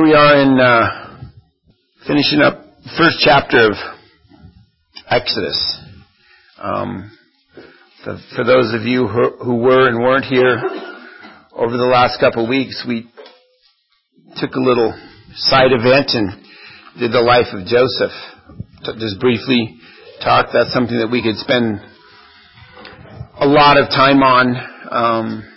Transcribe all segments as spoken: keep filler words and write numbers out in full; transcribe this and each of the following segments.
we are in uh, finishing up the first chapter of Exodus. Um, for, for those of you who, who were and weren't here over the last couple of weeks, we took a little side event and did the life of Joseph. Just briefly talked. That's something that we could spend a lot of time on. Um,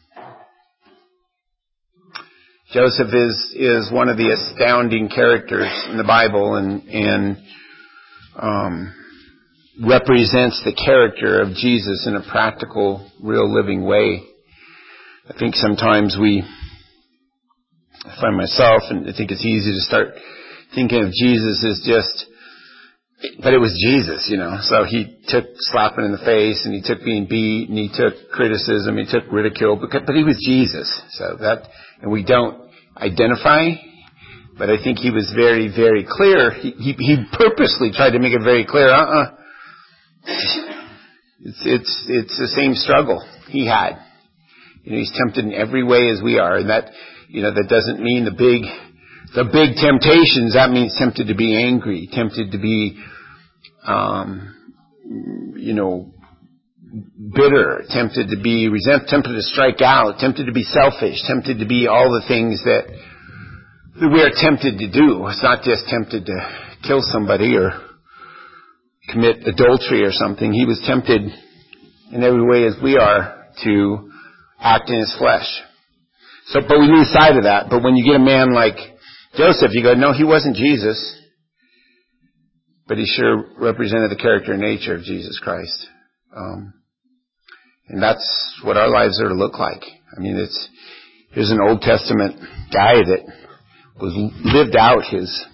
Joseph is is one of the astounding characters in the Bible, and and um, represents the character of Jesus in a practical, real, living way. I think sometimes we, I find myself, and I think it's easy to start thinking of Jesus as just, but it was Jesus, you know. So he took slapping in the face, and he took being beat, and he took criticism, he took ridicule, but, but he was Jesus. So that, and we don't identify, but I think he was very, very clear. He, he, he purposely tried to make it very clear. Uh-uh. It's, it's, it's the same struggle he had. You know, he's tempted in every way as we are, and that, you know, that doesn't mean the big, the big temptations. That means tempted to be angry, tempted to be, um, you know, bitter, tempted to be resent, tempted to strike out, tempted to be selfish, tempted to be all the things that, that we are tempted to do. It's not just tempted to kill somebody or commit adultery or something. He was tempted in every way as we are to act in his flesh. So, but we lose sight of that. But when you get a man like Joseph, you go, no, he wasn't Jesus, but he sure represented the character and nature of Jesus Christ. Um, and that's what our lives are to look like. I mean, it's, here's an Old Testament guy that was lived out his,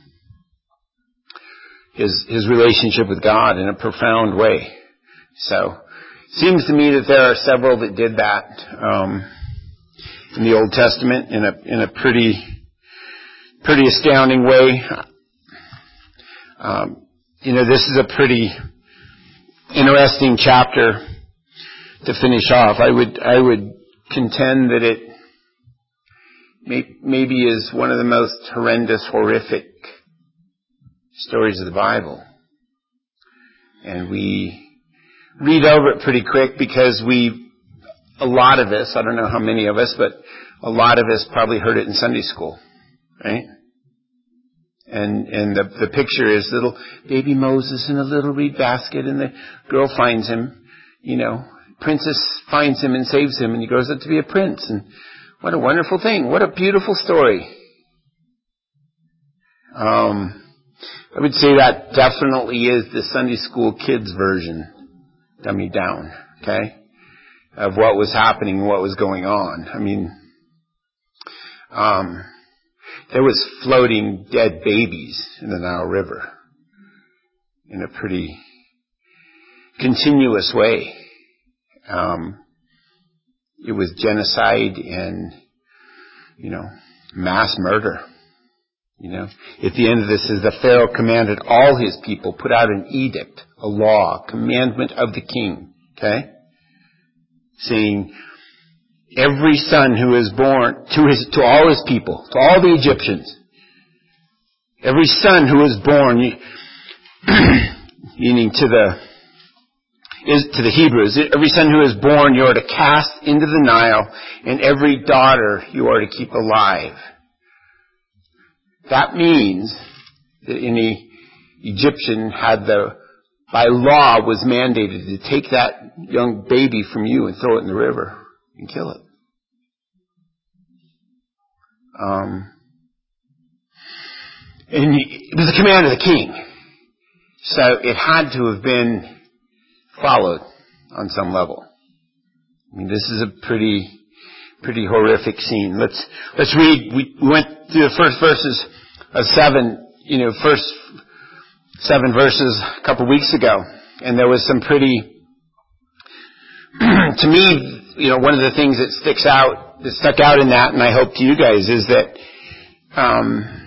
his, his relationship with God in a profound way. So, seems to me that there are several that did that, um, in the Old Testament in a, in a pretty, pretty astounding way. Um, you know, this is a pretty interesting chapter to finish off. I would, I would contend that it may, maybe is one of the most horrendous, horrific stories of the Bible. And we read over it pretty quick because we, a lot of us, I don't know how many of us, but a lot of us probably heard it in Sunday school, right? And and the the picture is little baby Moses in a little reed basket, and the girl finds him, you know, princess finds him and saves him, and he grows up to be a prince. And what a wonderful thing. What a beautiful story. Um, I would say that definitely is the Sunday school kids version, dummied down, okay, of what was happening and what was going on. I mean, um, there was floating dead babies in the Nile River in a pretty continuous way. Um, it was genocide and, you know, mass murder. You know, at the end of this is the Pharaoh commanded all his people, put out an edict, a law, commandment of the king, okay, saying every son who is born to his, to all his people, to all the Egyptians, every son who is born, meaning to the, is to the Hebrews, every son who is born you are to cast into the Nile, and every daughter you are to keep alive. That means that any Egyptian had the, by law, was mandated to take that young baby from you and throw it in the river and kill it. Um, and it was the command of the king. So it had to have been followed on some level. I mean, this is a pretty, pretty horrific scene. Let's, let's read. We went through the first verses of seven, you know, first seven verses a couple of weeks ago. And there was some pretty, to me, you know, one of the things that sticks out, that stuck out in that, and I hope to you guys, is that, um,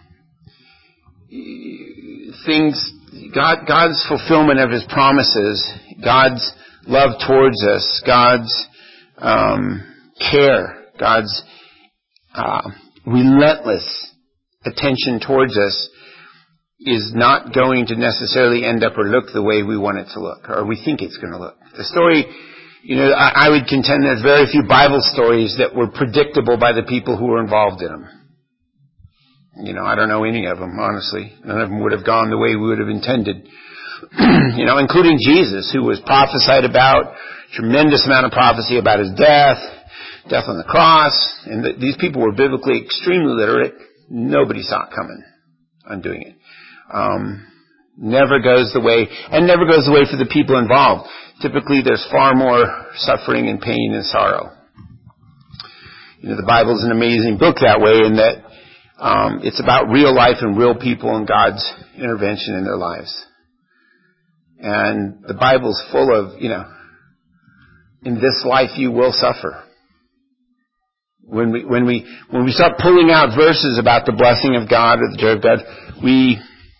things, God, God's fulfillment of His promises, God's love towards us, God's, um, care, God's, uh, relentless attention towards us is not going to necessarily end up or look the way we want it to look, or we think it's going to look. The story, you know, I, I would contend there's very few Bible stories that were predictable by the people who were involved in them. You know, I don't know any of them, honestly. None of them would have gone the way we would have intended. You know, including Jesus, who was prophesied about, tremendous amount of prophecy about his death, death on the cross, and th- these people were biblically extremely literate. Nobody saw it coming on doing it. Um, never goes the way, and never goes the way for the people involved. Typically, there's far more suffering and pain and sorrow. You know, the Bible's an amazing book that way, in that um, it's about real life and real people and God's intervention in their lives. And the Bible's full of, you know, in this life you will suffer. When we, when we, when we start pulling out verses about the blessing of God or the joy of God, we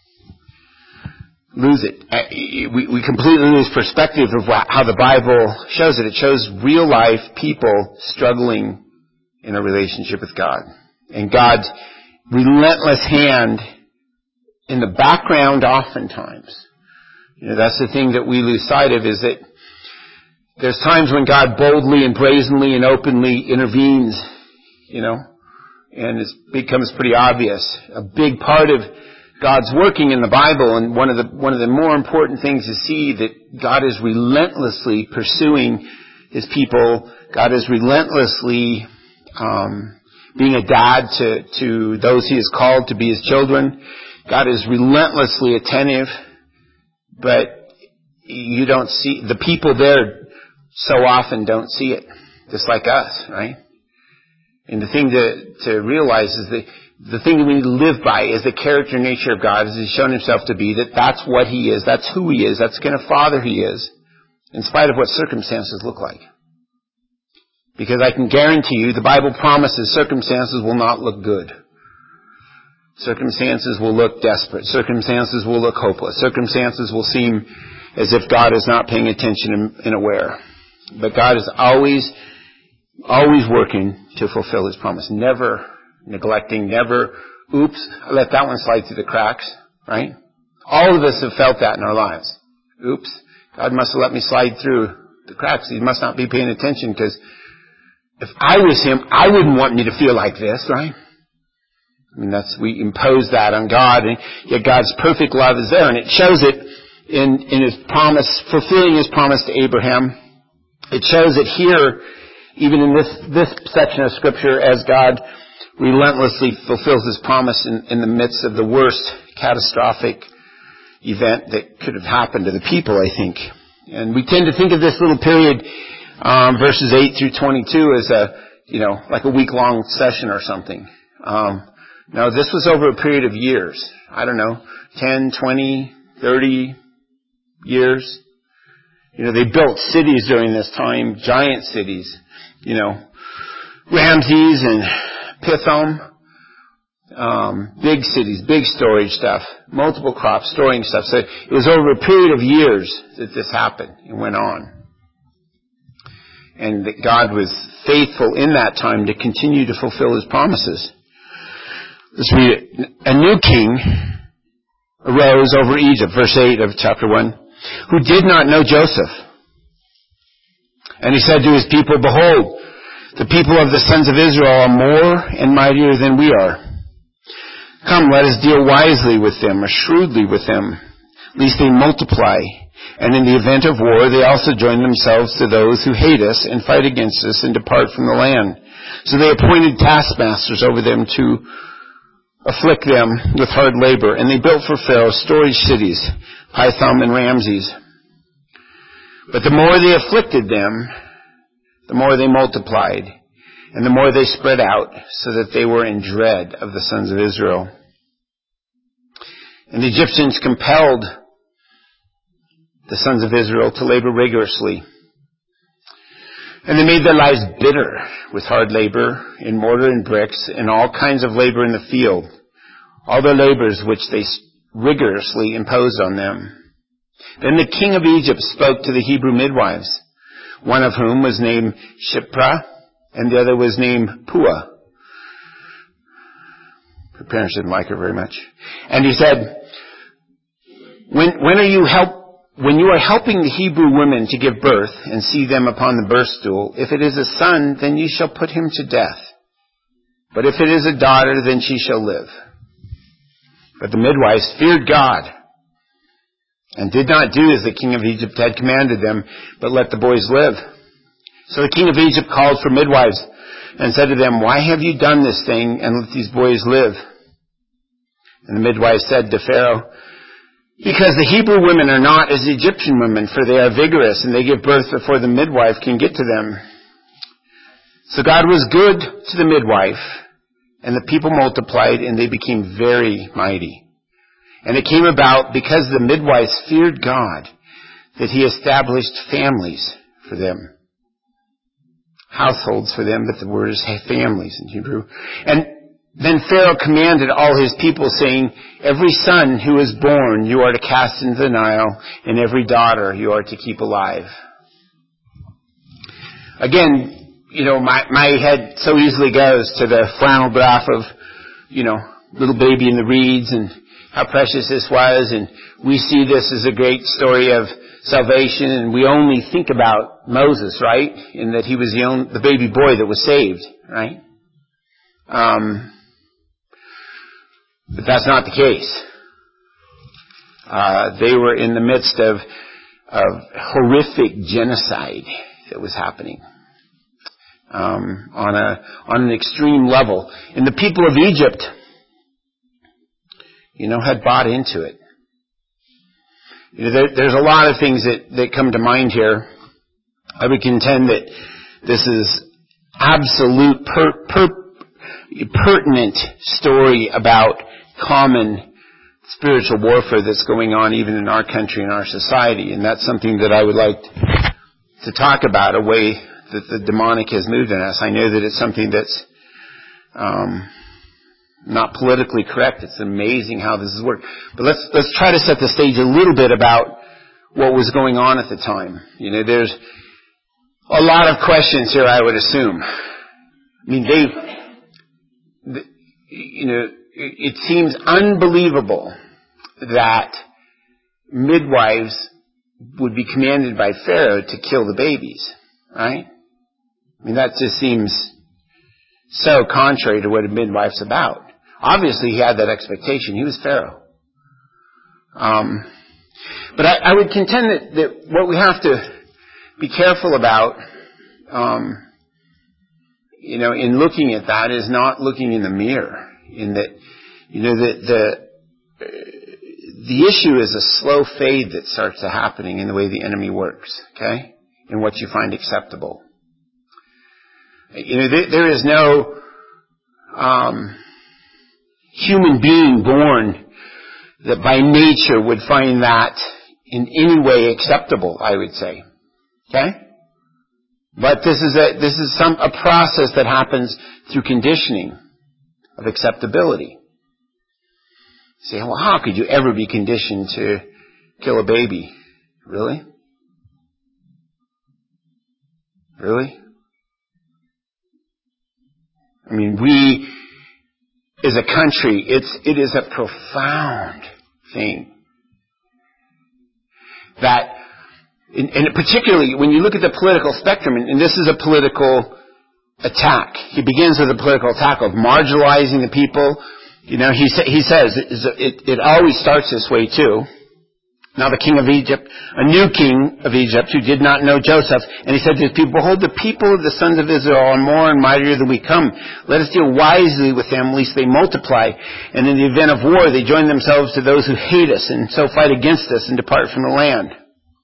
lose it. We, we completely lose perspective of how the Bible shows it. It shows real life people struggling in a relationship with God. And God's relentless hand in the background oftentimes. You know, that's the thing that we lose sight of, is that there's times when God boldly and brazenly and openly intervenes, you know, and it becomes pretty obvious. A big part of God's working in the Bible, and one of the one of the more important things to see, that God is relentlessly pursuing his people. God is relentlessly um, being a dad to, to those he has called to be his children. God is relentlessly attentive. But you don't see, the people there so often don't see it, just like us, right? And the thing to, to realize is that the thing that we need to live by is the character and nature of God, as he's shown himself to be, that that's what he is, that's who he is, that's the kind of father he is, in spite of what circumstances look like. Because I can guarantee you, the Bible promises circumstances will not look good. Circumstances will look desperate. Circumstances will look hopeless. Circumstances will seem as if God is not paying attention and, and aware. But God is always, always working to fulfill his promise. Never neglecting, never, oops, I let that one slide through the cracks, right? All of us have felt that in our lives. Oops, God must have let me slide through the cracks. He must not be paying attention, because if I was him, I wouldn't want me to feel like this, right? I mean, that's, we impose that on God, and yet God's perfect love is there, and it shows it in, in his promise, fulfilling his promise to Abraham. It shows it here, even in this, this section of Scripture, as God relentlessly fulfills his promise in, in the midst of the worst catastrophic event that could have happened to the people, I think. And we tend to think of this little period, um, verses eight through twenty-two, as a, you know, like a week-long session or something. Um, No, this was over a period of years. I don't know, ten, twenty, thirty years. You know, they built cities during this time, giant cities. You know, Ramses and Pithom, um, big cities, big storage stuff, multiple crops, storing stuff. So it was over a period of years that this happened and went on. And that God was faithful in that time to continue to fulfill his promises. Let's read it. A new king arose over Egypt, verse eight of chapter one, who did not know Joseph. And he said to his people, behold, the people of the sons of Israel are more and mightier than we are. Come, let us deal wisely with them, or shrewdly with them, lest they multiply. And in the event of war, they also join themselves to those who hate us and fight against us and depart from the land. So they appointed taskmasters over them to afflict them with hard labor. And they built for Pharaoh storage cities, Pithom and Ramses. But the more they afflicted them, the more they multiplied, and the more they spread out, so that they were in dread of the sons of Israel. And the Egyptians compelled the sons of Israel to labor rigorously. And they made their lives bitter with hard labor in mortar and bricks and all kinds of labor in the field, all the labors which they rigorously imposed on them. Then the king of Egypt spoke to the Hebrew midwives, one of whom was named Shiphrah, and the other was named Puah. Her parents didn't like her very much. And he said, when, when are you help, when you are helping the Hebrew women to give birth and see them upon the birth stool, if it is a son, then you shall put him to death. But if it is a daughter, then she shall live. But the midwives feared God and did not do as the king of Egypt had commanded them, but let the boys live. So the king of Egypt called for midwives and said to them, why have you done this thing and let these boys live? And the midwives said to Pharaoh, because the Hebrew women are not as Egyptian women, for they are vigorous and they give birth before the midwife can get to them. So God was good to the midwife, and the people multiplied and they became very mighty. And it came about because the midwives feared God that he established families for them. Households for them, but the word is families in Hebrew. And then Pharaoh commanded all his people, saying, every son who is born you are to cast into the Nile, and every daughter you are to keep alive. Again, you know, my, my head so easily goes to the flannel graph of, you know, little baby in the reeds and how precious this was. And we see this as a great story of salvation, and we only think about Moses, right? In that he was the only, the baby boy that was saved, right? Um, but that's not the case. Uh, they were in the midst of, of horrific genocide that was happening. Um, on a, on an extreme level. And the people of Egypt, you know, had bought into it. You know, there, there's a lot of things that, that come to mind here. I would contend that this is absolute per, per, pertinent story about common spiritual warfare that's going on even in our country and our society. And that's something that I would like to talk about, a way that the demonic has moved in us. I know that it's something that's um, not politically correct. It's amazing how this has worked. But let's let's try to set the stage a little bit about what was going on at the time. You know, there's a lot of questions here, I would assume. I mean, they, you know, it seems unbelievable that midwives would be commanded by Pharaoh to kill the babies, right? I mean, that just seems so contrary to what a midwife's about. Obviously, he had that expectation. He was Pharaoh. Um, but I, I would contend that, that what we have to be careful about, um, you know, in looking at that is not looking in the mirror. In that, you know, the the the issue is a slow fade that starts to happening in the way the enemy works. Okay, in what you find acceptable. You know, there, there is no um, human being born that by nature would find that in any way acceptable, I would say. Okay? But this is a this is some a process that happens through conditioning of acceptability. You say, well, how could you ever be conditioned to kill a baby? Really? Really? I mean, we, as a country, it's, it is a profound thing that, and, and particularly when you look at the political spectrum, and, and this is a political attack. He begins with a political attack of marginalizing the people. You know, he, sa- he says it, it, it always starts this way too. Now the king of Egypt, a new king of Egypt who did not know Joseph, and he said to his people, behold, the people of the sons of Israel are more and mightier than we come. Let us deal wisely with them, lest they multiply. And in the event of war, they join themselves to those who hate us, and so fight against us and depart from the land.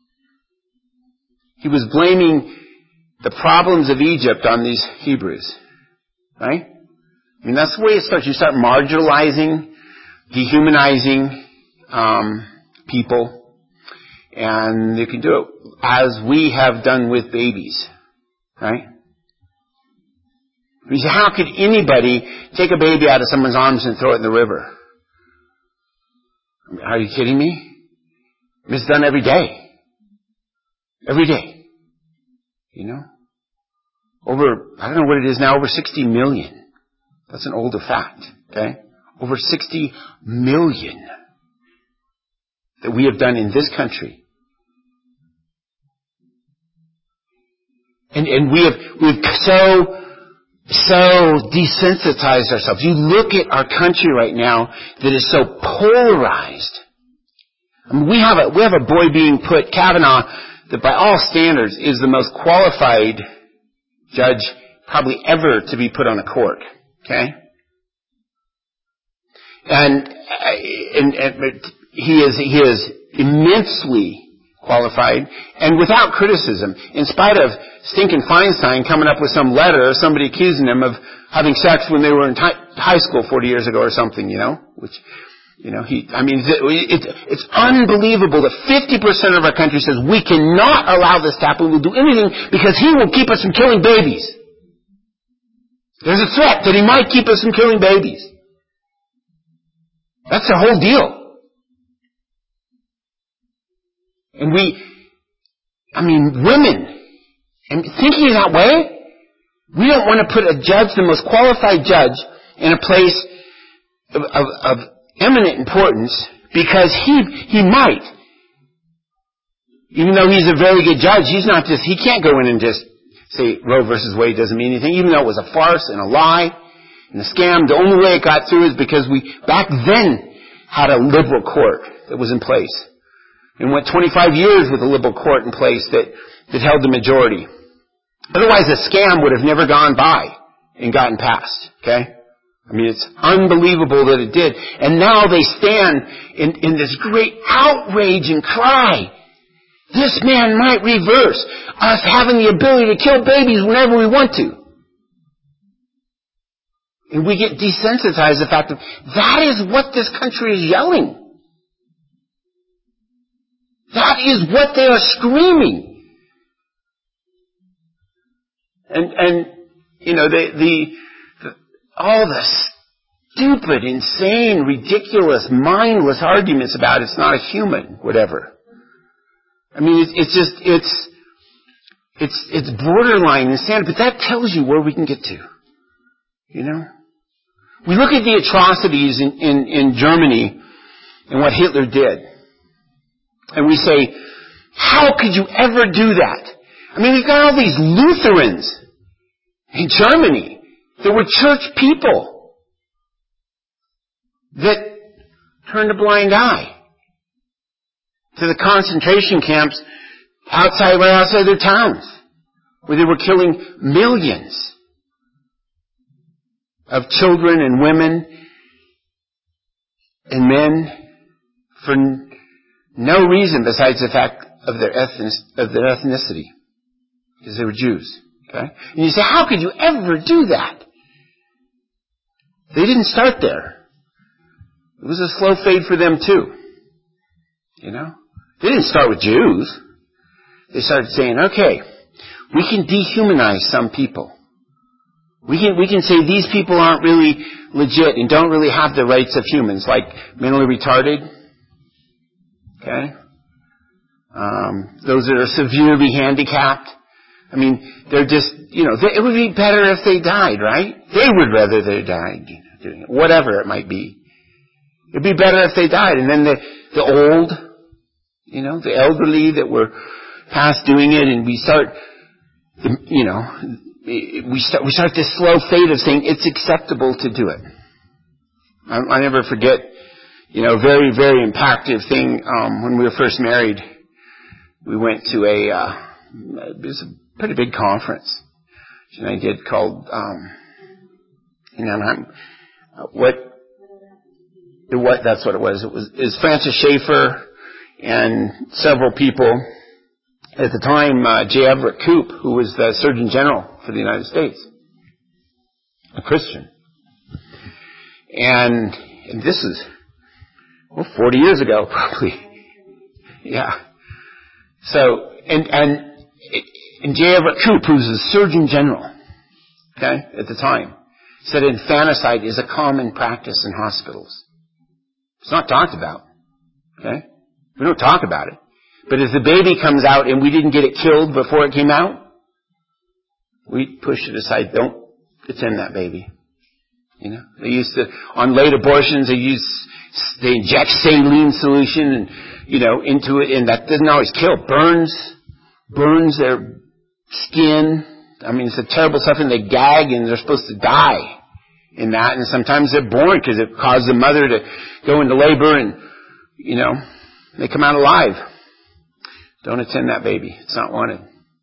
He was blaming the problems of Egypt on these Hebrews. Right? I mean, that's the way it starts. You start marginalizing, dehumanizing um, people. And you can do it as we have done with babies. Right? You say, how could anybody take a baby out of someone's arms and throw it in the river? Are you kidding me? It's done every day. Every day. You know? Over, I don't know what it is now, over sixty million. That's an older fact. Okay? over sixty million that we have done in this country. And, and we have, we've so, so desensitized ourselves. You look at our country right now that is so polarized. I mean, we have a, we have a boy being put, Kavanaugh, that by all standards is the most qualified judge probably ever to be put on a court. Okay? And, and, and he is, he is immensely qualified and without criticism, in spite of stinking Feinstein coming up with some letter of somebody accusing him of having sex when they were in t- high school forty years ago or something, you know, which, you know, he, I mean, it's, it's unbelievable that fifty percent of our country says we cannot allow this to happen. We'll do anything because he will keep us from killing babies. There's a threat that he might keep us from killing babies. That's the whole deal. And we, I mean, women, and thinking that way, we don't want to put a judge, the most qualified judge, in a place of, of, of eminent importance because he, he might. Even though he's a very good judge, he's not just, he can't go in and just say Roe versus Wade doesn't mean anything, even though it was a farce and a lie and a scam. The only way it got through is because we, back then, had a liberal court that was in place. And went twenty-five years with a liberal court in place that, that held the majority. Otherwise, a scam would have never gone by and gotten passed. Okay? I mean, it's unbelievable that it did. And now they stand in, in this great outrage and cry. This man might reverse us having the ability to kill babies whenever we want to. And we get desensitized to the fact that that is what this country is yelling. That is what they are screaming. And, and, you know, the, the, the, all the stupid, insane, ridiculous, mindless arguments about it's not a human, whatever. I mean, it's, it's just, it's, it's, it's borderline insanity, but that tells you where we can get to. You know? We look at the atrocities in, in, in Germany and what Hitler did. And we say, how could you ever do that? I mean, we've got all these Lutherans in Germany that were church people that turned a blind eye to the concentration camps outside, right outside their towns, where they were killing millions of children and women and men for no reason besides the fact of their ethnic, of their ethnicity. Because they were Jews. Okay? And you say, how could you ever do that? They didn't start there. It was a slow fade for them too. You know? They didn't start with Jews. They started saying, okay, we can dehumanize some people. We can, we can say these people aren't really legit and don't really have the rights of humans, like mentally retarded. Okay? Um, those that are severely handicapped. I mean, they're just, you know, they, it would be better if they died, right? They would rather they died, you know, doing it, whatever it might be. It'd be better if they died. And then the, the old, you know, the elderly that were past doing it, and we start, you know, we start, we start this slow fade of saying it's acceptable to do it. I, I never forget, you know, very, very impactful thing, um, when we were first married. We went to a, uh, it was a pretty big conference. And I did called, um, you know, I'm, uh, what, what, that's what it was. It was, it was Francis Schaeffer and several people. At the time, uh, J. Everett Koop, who was the Surgeon General for the United States. A Christian. And, and this is, well, forty years ago, probably. Yeah. So, and, and, and J. Everett Koop, who's the Surgeon General, okay, at the time, said infanticide is a common practice in hospitals. It's not talked about, okay? We don't talk about it. But if the baby comes out and we didn't get it killed before it came out, we push it aside. Don't attend that baby. You know, they used to, on late abortions, they use, they inject saline solution and, you know, into it, and that doesn't always kill. Burns, burns their skin. I mean, it's a terrible stuff, and they gag, and they're supposed to die in that, and sometimes they're born because it caused the mother to go into labor, and, you know, they come out alive. Don't attend that baby. It's not wanted.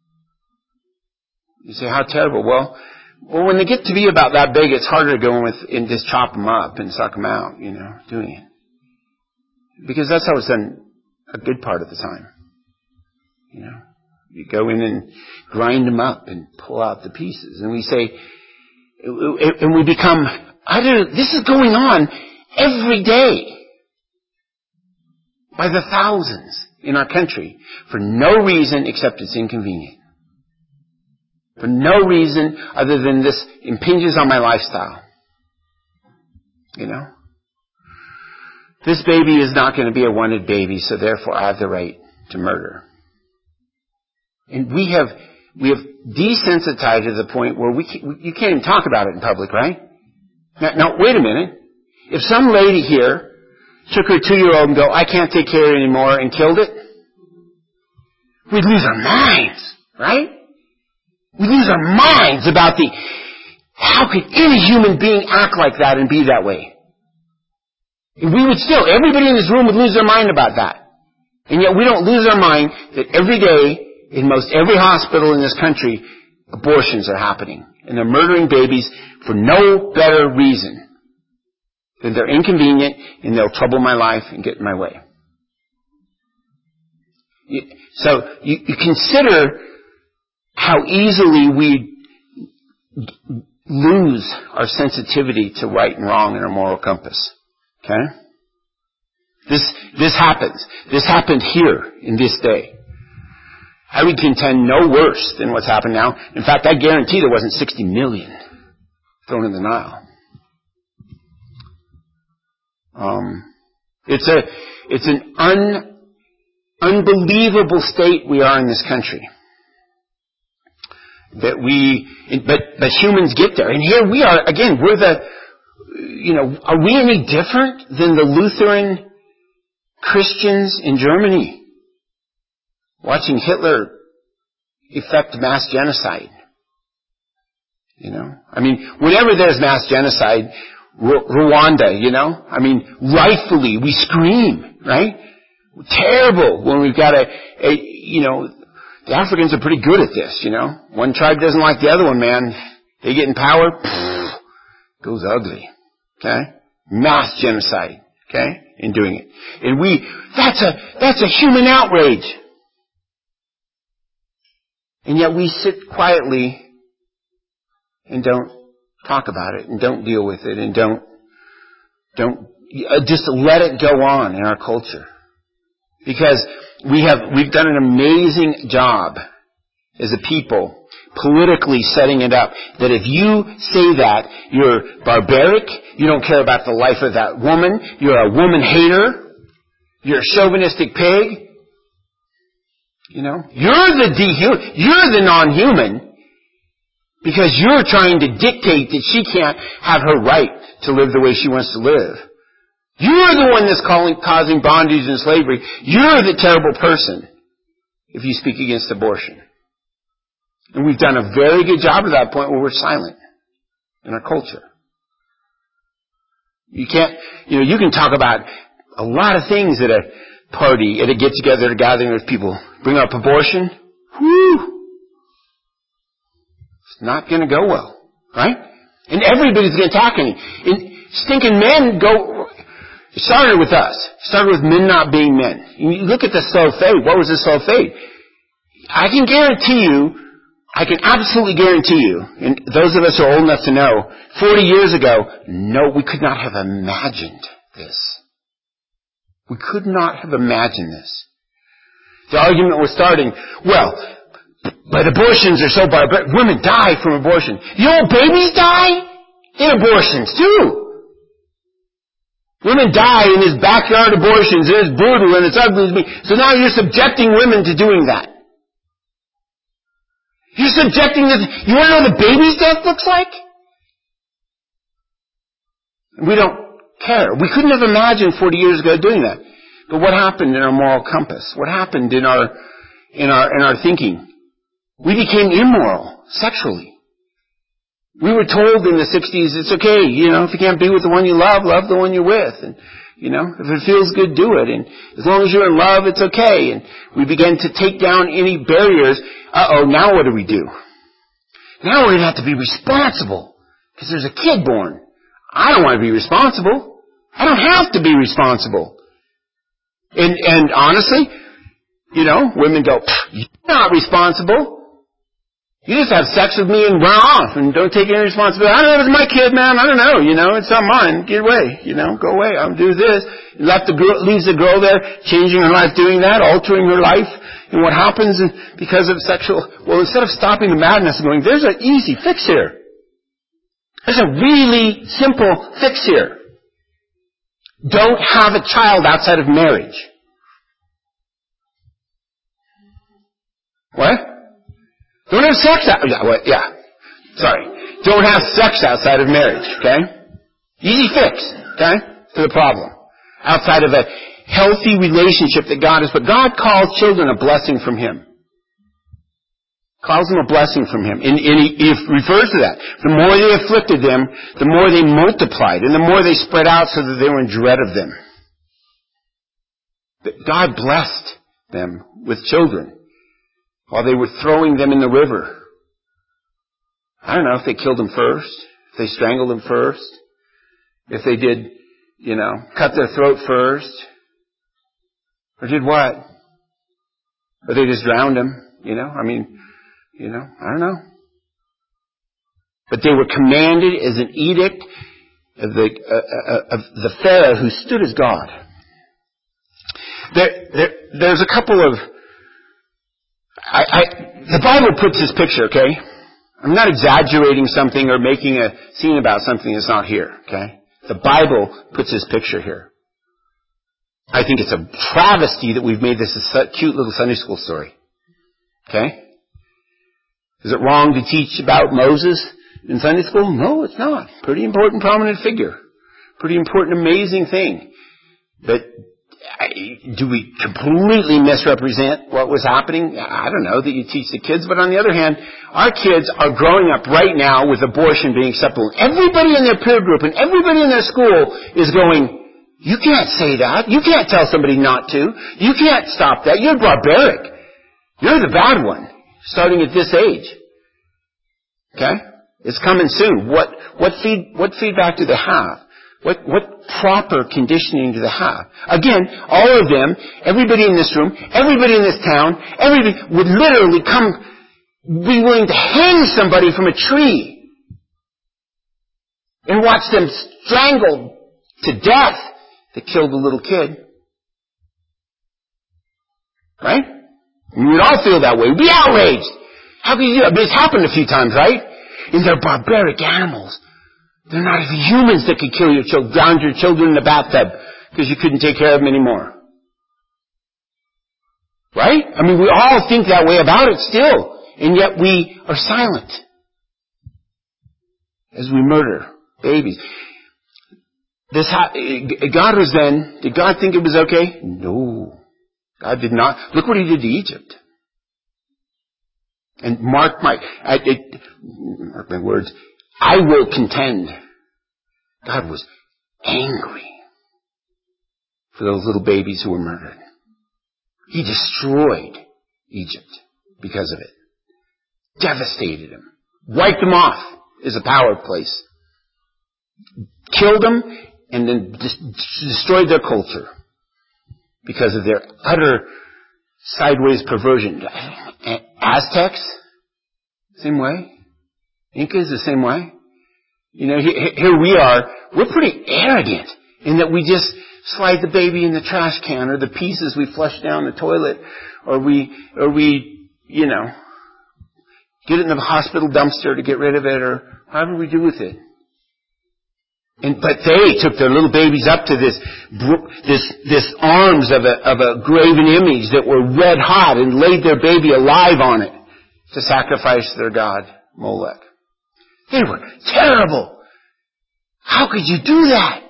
You say, how terrible. Well, well, when they get to be about that big, it's harder to go in with and just chop them up and suck them out, you know, doing it. Because that's how it's done a good part of the time. You know, you go in and grind them up and pull out the pieces. And we say, and we become, I don't know, this is going on every day by the thousands in our country for no reason except it's inconvenient. For no reason other than this impinges on my lifestyle. You know? This baby is not going to be a wanted baby, so therefore I have the right to murder. And we have we have desensitized to the point where we can't, you can't even talk about it in public, right? Now, now, wait a minute. If some lady here took her two-year-old and go, I can't take care of it anymore, and killed it, we'd lose our minds, right? We lose our minds about the, how could any human being act like that and be that way? And we would still, everybody in this room would lose their mind about that. And yet we don't lose our mind that every day, in most every hospital in this country, abortions are happening. And they're murdering babies for no better reason than they're inconvenient and they'll trouble my life and get in my way. So you, you consider how easily we lose our sensitivity to right and wrong in our moral compass. Okay? This, this happens. This happened here in this day. I would contend no worse than what's happened now. In fact, I guarantee there wasn't sixty million thrown in the Nile. Um, it's a, it's an un, unbelievable state we are in this country. That we, but, but humans get there. And here we are, again, we're the, you know, are we any different than the Lutheran Christians in Germany? Watching Hitler effect mass genocide. You know? I mean, whenever there's mass genocide, R- Rwanda, you know? I mean, rightfully, we scream, right? Terrible when we've got a, a you know, the Africans are pretty good at this, you know. One tribe doesn't like the other one, man. They get in power, pfft, goes ugly. Okay? Mass genocide, okay? In doing it. And we, that's a, that's a human outrage. And yet we sit quietly and don't talk about it and don't deal with it and don't, don't, uh, just let it go on in our culture. Because we have, we've done an amazing job as a people politically setting it up that if you say that, you're barbaric, you don't care about the life of that woman, you're a woman hater, you're a chauvinistic pig. You know, you're the dehuman, you're the non-human because you're trying to dictate that she can't have her right to live the way she wants to live. You're the one that's calling, causing bondage and slavery. You're the terrible person if you speak against abortion. And we've done a very good job at that point where we're silent in our culture. You can't, you know, you can talk about a lot of things at a party, at a get-together, at a gathering with people. Bring up abortion. Whew. It's not going to go well. Right? And everybody's going to attack me. And stinking men go... It started with us. It started with men not being men. You look at the slow fade. What was the slow fade? I can guarantee you, I can absolutely guarantee you, and those of us who are old enough to know, forty years ago, no, we could not have imagined this. We could not have imagined this. The argument was starting, well, but abortions are so barbaric. Women die from abortion. You know, babies die in abortions too. Women die in these backyard abortions, and it's brutal, and it's ugly to me. So now you're subjecting women to doing that. You're subjecting this. You want to know what the baby's death looks like? We don't care. We couldn't have imagined forty years ago doing that. But what happened in our moral compass? What happened in our, in our, in our thinking? We became immoral sexually. We were told in the sixties, it's okay, you know, if you can't be with the one you love, love the one you're with. And, you know, if it feels good, do it. And as long as you're in love, it's okay. And we began to take down any barriers. Uh-oh, now what do we do? Now we're going to have to be responsible because there's a kid born. I don't want to be responsible. I don't have to be responsible. And, and honestly, you know, women go, you're not responsible. You just have sex with me and run off and don't take any responsibility. I don't know, it was my kid, man. I don't know, you know, it's not mine. Get away, you know, go away. I'll do this. Left the girl, leaves the girl there, changing her life, doing that, altering her life. And what happens is because of sexual, well, instead of stopping the madness and going, there's an easy fix here. There's a really simple fix here. Don't have a child outside of marriage. What? Don't have sex out, yeah, well, yeah, sorry. Don't have sex outside of marriage, okay? Easy fix, okay, to the problem. Outside of a healthy relationship that God has put. God calls children a blessing from Him. Calls them a blessing from Him. And, and he, he refers to that. The more they afflicted them, the more they multiplied, and the more they spread out so that they were in dread of them. But God blessed them with children while they were throwing them in the river. I don't know if they killed them first, if they strangled them first, if they did, you know, cut their throat first, or did what? Or they just drowned them, you know, I mean, you know, I don't know. But they were commanded as an edict of the, uh, uh, of the Pharaoh who stood as God. There, there, there's a couple of I, I, the Bible puts this picture, okay? I'm not exaggerating something or making a scene about something that's not here, okay? The Bible puts this picture here. I think it's a travesty that we've made this a cute little Sunday school story. Okay? Is it wrong to teach about Moses in Sunday school? No, it's not. Pretty important, prominent figure. Pretty important, amazing thing. But do we completely misrepresent what was happening? I don't know that you teach the kids, but on the other hand, our kids are growing up right now with abortion being acceptable. Everybody in their peer group and everybody in their school is going, you can't say that. You can't tell somebody not to. You can't stop that. You're barbaric. You're the bad one, starting at this age. Okay? It's coming soon. What, what feed, what feedback do they have? What, what proper conditioning do they have? Again, all of them, everybody in this room, everybody in this town, everybody would literally come, be willing to hang somebody from a tree and watch them strangled to death that killed a little kid. Right? And we would all feel that way. We'd be outraged. How can you do that? But it's happened a few times, right? And they're barbaric animals. They're not even humans that could kill your children, drown your children in the bathtub because you couldn't take care of them anymore. Right? I mean, we all think that way about it still, and yet we are silent as we murder babies. This ha- God was then, did God think it was okay? No. God did not. Look what He did to Egypt. And mark my, I, it, mark my words, I will contend. God was angry for those little babies who were murdered. He destroyed Egypt because of it. Devastated them. Wiped them off as a power place. Killed them and then dis- destroyed their culture because of their utter sideways perversion. Aztecs, same way. Incas, the same way. You know, here we are, we're pretty arrogant in that we just slide the baby in the trash can or the pieces we flush down the toilet or we, or we, you know, get it in the hospital dumpster to get rid of it or however we do with it. And, but they took their little babies up to this, this, this arms of a, of a graven image that were red hot and laid their baby alive on it to sacrifice their god, Molech. They were terrible. How could you do that?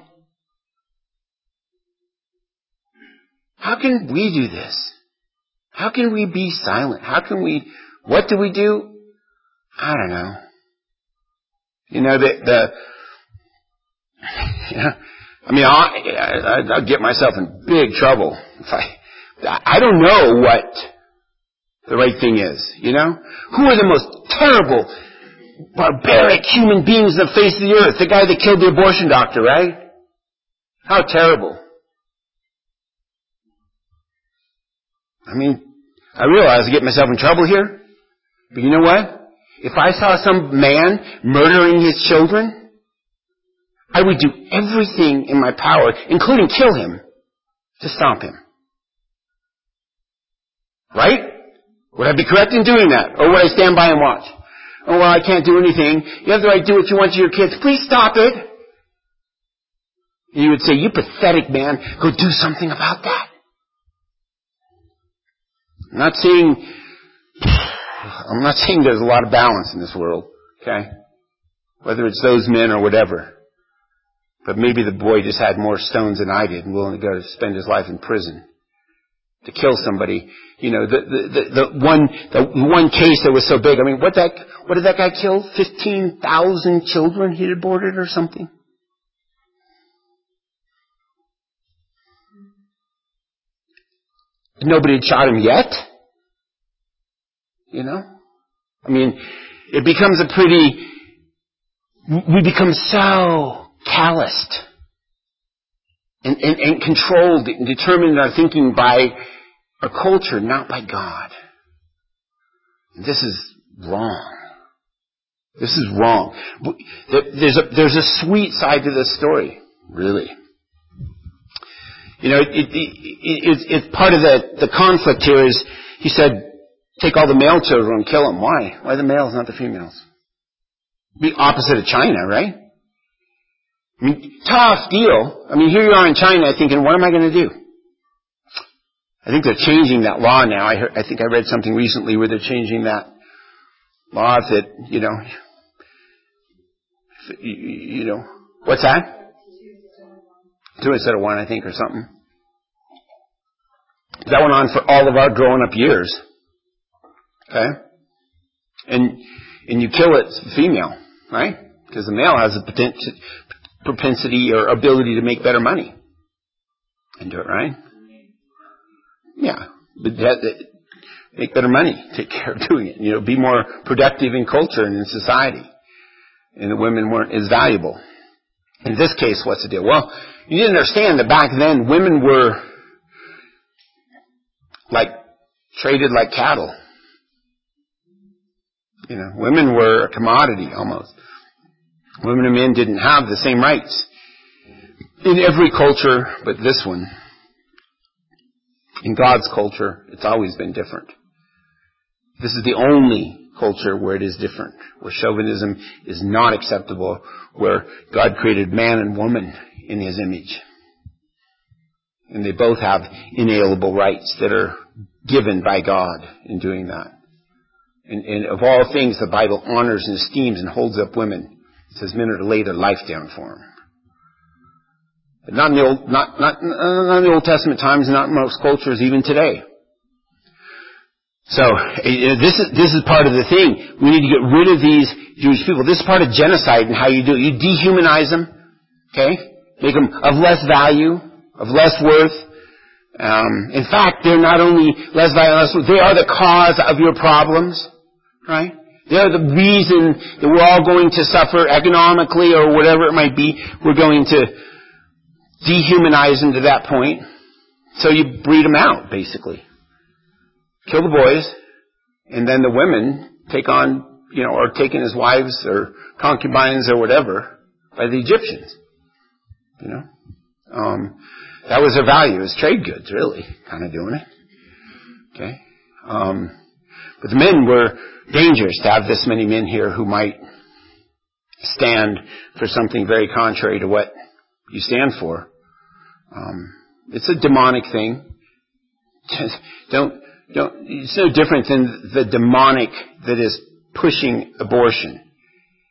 How can we do this? How can we be silent? How can we, what do we do? I don't know. You know, the, the you know, I mean, I, I, I'd get myself in big trouble if I, I don't know what the right thing is, you know? Who are the most terrible, barbaric human beings on the face of the earth? The guy that killed the abortion doctor, right? How terrible. I mean, I realize I get myself in trouble here. But you know what? If I saw some man murdering his children, I would do everything in my power, including kill him, to stop him. Right? Would I be correct in doing that? Or would I stand by and watch? Oh, well, I can't do anything. You have the right to do what you want to your kids. Please stop it. And you would say, you pathetic man, go do something about that. I'm not saying, I'm not saying there's a lot of balance in this world, okay? Whether it's those men or whatever. But maybe the boy just had more stones than I did and willing to go to spend his life in prison to kill somebody. You know, the, the, the, the one, the one case that was so big. I mean, what that, what did that guy kill? fifteen thousand children he aborted or something? Nobody had shot him yet. You know? I mean, it becomes a pretty, we become so calloused and, and, and controlled and determined in our thinking by our culture, not by God. This is wrong. This is wrong. There's a, there's a sweet side to this story, really. You know, it, it, it, it's, it's part of the, the conflict here is, he said, take all the male children and kill them. Why? Why the males, not the females? Be opposite of China, right? I mean, tough deal. I mean, here you are in China thinking, what am I going to do? I think they're changing that law now. I heard, I think I read something recently where they're changing that law that, you know, you, you know, what's that? Two instead of one, I think, or something. That went on for all of our growing up years. Okay? And and you kill it female, right? Because the male has a propensity or ability to make better money. And do it, right? Yeah. But that, make better money. Take care of doing it. You know, be more productive in culture and in society. And the women weren't as valuable. In this case, what's the deal? Well, you didn't understand that back then women were like traded like cattle. You know, women were a commodity almost. Women and men didn't have the same rights. In every culture but this one. In God's culture, it's always been different. This is the only culture where it is different, where chauvinism is not acceptable, where God created man and woman in His image. And they both have inalienable rights that are given by God in doing that. And, and of all things, the Bible honors and esteems and holds up women. It says men are to lay their life down for them. But not in the Old, not, not, not in the Old Testament times, and not in most cultures, even today. So, this is, this is part of the thing. We need to get rid of these Jewish people. This is part of genocide and how you do it. You dehumanize them, okay? Make them of less value, of less worth. Um, in fact, they're not only less value, less worth, they are the cause of your problems, right? They're the reason that we're all going to suffer economically or whatever it might be. We're going to dehumanize them to that point. So you breed them out, basically. Kill the boys, and then the women take on, you know, are taken as wives or concubines or whatever by the Egyptians. You know, um, that was their value as trade goods, really, kind of doing it. Okay, um, but the men were dangerous to have this many men here who might stand for something very contrary to what you stand for. Um, it's a demonic thing. Don't. Don't, it's no different than the demonic that is pushing abortion.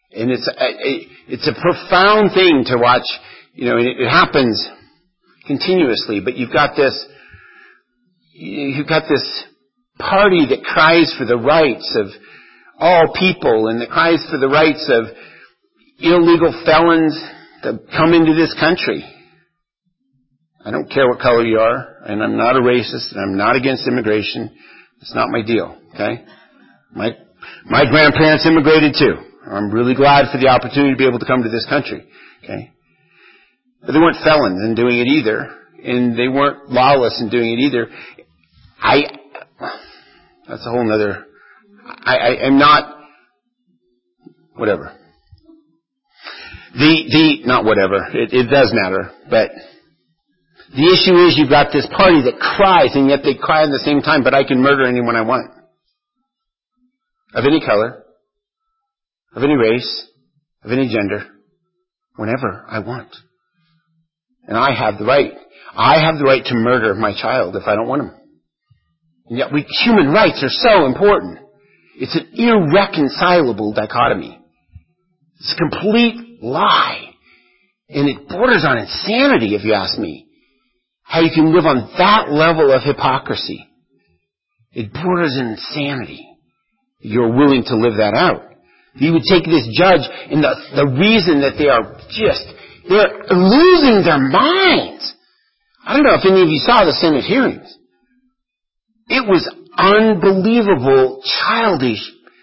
And it's a, it's a profound thing to watch, you know, and it, it happens continuously, but you've got this, you've got this party that cries for the rights of all people and that cries for the rights of illegal felons to come into this country. I don't care what color you are, and I'm not a racist, and I'm not against immigration. It's not my deal, okay? My, my grandparents immigrated too. I'm really glad for the opportunity to be able to come to this country, okay? But they weren't felons in doing it either, and they weren't lawless in doing it either. I, that's a whole nother, I, I am not, whatever. The, the, not whatever, it, it does matter, but the issue is you've got this party that cries, and yet they cry at the same time, but I can murder anyone I want. Of any color, of any race, of any gender, whenever I want. And I have the right. I have the right to murder my child if I don't want him. And yet we, human rights are so important. It's an irreconcilable dichotomy. It's a complete lie. And it borders on insanity, if you ask me. How you can live on that level of hypocrisy. It borders on insanity. You're willing to live that out. You would take this judge, and the, the reason that they are just, they're losing their minds. I don't know if any of you saw the Senate hearings. It was unbelievable, childish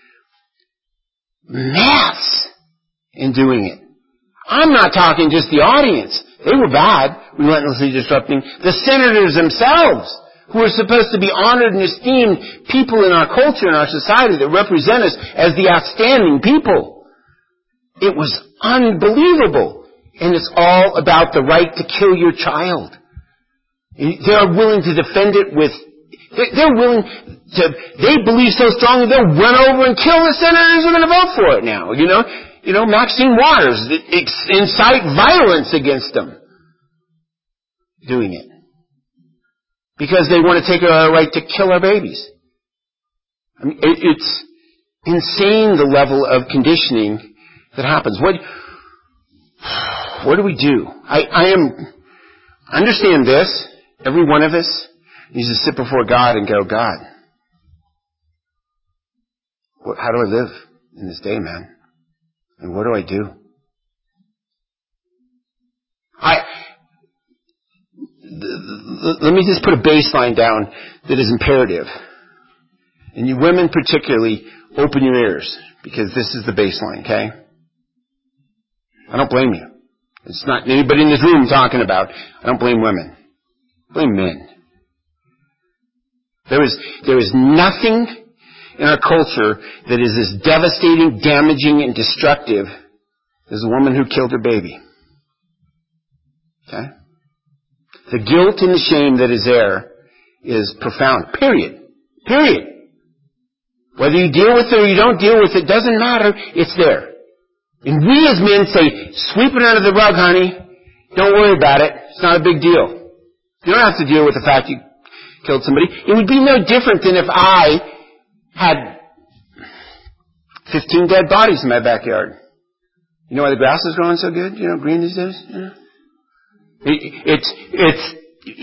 mess in doing it. I'm not talking just the audience. They were bad, relentlessly disrupting. The senators themselves, who are supposed to be honored and esteemed people in our culture and our society that represent us as the outstanding people. It was unbelievable. And it's all about the right to kill your child. They are willing to defend it with, they're willing to, they believe so strongly they'll run over and kill the senators who are going to vote for it now, you know. You know, Maxine Waters incite violence against them doing it. Because they want to take our right to kill our babies. I mean, it, it's insane the level of conditioning that happens. What, what do we do? I, I am, understand this. Every one of us needs to sit before God and go, God, what, how do I live in this day, man? And what do I do? I, th- th- let me just put a baseline down that is imperative. And you women particularly, open your ears, because this is the baseline, okay? I don't blame you. It's not anybody in this room talking about. I don't blame women. I blame men. There is, there is nothing in our culture that is as devastating, damaging, and destructive as a woman who killed her baby. Okay? The guilt and the shame that is there is profound. Period. Period. Whether you deal with it or you don't deal with it, doesn't matter. It's there. And we as men say, sweep it under the rug, honey. Don't worry about it. It's not a big deal. You don't have to deal with the fact you killed somebody. It would be no different than if I had fifteen dead bodies in my backyard. You know why the grass is growing so good? You know, green these days? Yeah. It, it's, it's,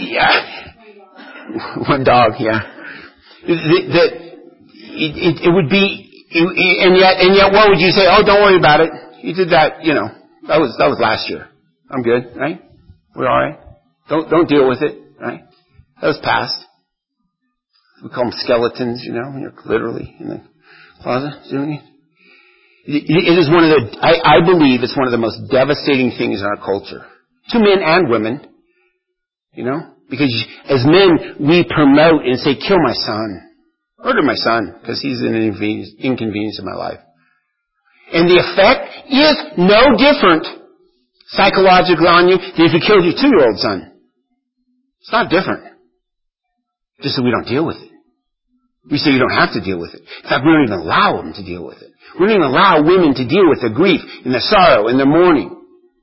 yeah. One dog, yeah. The, the, it, it, it would be, it, and yet, and yet what would you say? Oh, don't worry about it. You did that, you know, that was, that was last year. I'm good, right? We're alright. Don't, don't deal with it, right? That was past. We call them skeletons, you know, when you're literally in the closet doing it. It is one of the, I, I believe it's one of the most devastating things in our culture. To men and women, you know, because as men, we promote and say, kill my son. Murder my son, because he's an inconvenience in my life. And the effect is no different psychologically on you than if you killed your two-year-old son. It's not different. Just that we don't deal with it. We say you don't have to deal with it. In fact, we don't even allow them to deal with it. We don't even allow women to deal with their grief and their sorrow and their mourning.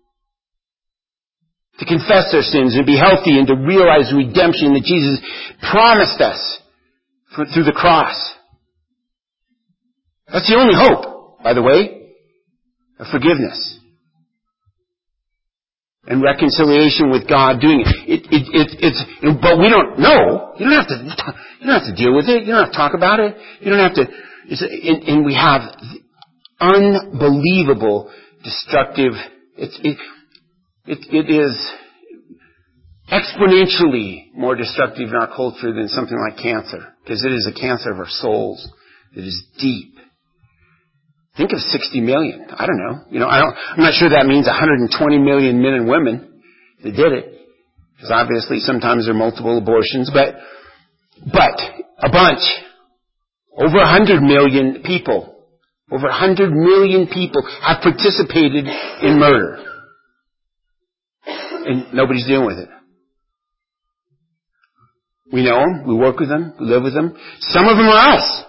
To confess their sins and be healthy and to realize the redemption that Jesus promised us for, through the cross. That's the only hope, by the way. of forgiveness and reconciliation with God doing it. It, it, it, it's, but we don't know. You don't have to, you don't have to deal with it. You don't have to talk about it. You don't have to, it's, and, and we have unbelievable destructive, it's, it, it, it is exponentially more destructive in our culture than something like cancer, because it is a cancer of our souls that is deep. Think of sixty million. I don't know. You know, I don't, I'm not sure that means one hundred twenty million men and women that did it, because obviously sometimes there are multiple abortions, but, but a bunch. Over one hundred million people, over one hundred million people have participated in murder. And nobody's dealing with it. We know them, we work with them, we live with them. Some of them are us.